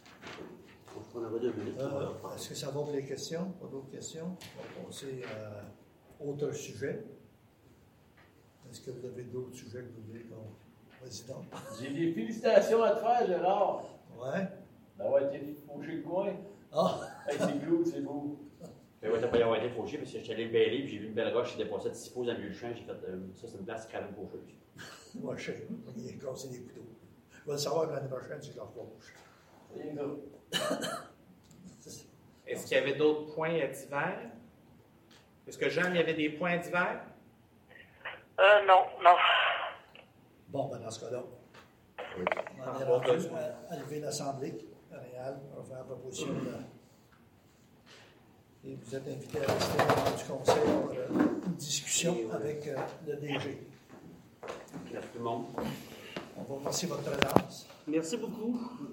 On aura deux minutes. pour Euh, le faire. Est-ce que ça va pour les questions? Pas d'autres questions? On va passer à autre sujet. Est-ce que vous avez d'autres sujets que vous voulez qu'on... président. J'ai des félicitations à te faire, Gérard. Ouais. D'avoir été fauché le coin. Ah! Hey, c'est cool, c'est beau. Ben ouais, t'as pas y avoir été fauché parce que j'étais allé le bêler puis j'ai vu une belle roche qui dépassait de six pouces dans le milieu du champ. J'ai fait, euh, ça, c'est une place crâne faucheuse. Moi, je sais. Il est cassé des couteaux. Je vais le savoir l'année prochaine si je le refauche. C'est ça. Est-ce qu'il y avait d'autres points euh, divers? Est-ce que Jean, il y avait des points divers? Euh, non, non. Bon, ben dans ce cas-là, Oui. on en est Ah, rendu bon, à, à lever l'Assemblée réelle. On va faire la proposition. De, et vous êtes invité à rester devant du conseil pour euh, une discussion avec euh, le D G. Merci tout le monde. On vous remercie de votre présence. Merci beaucoup.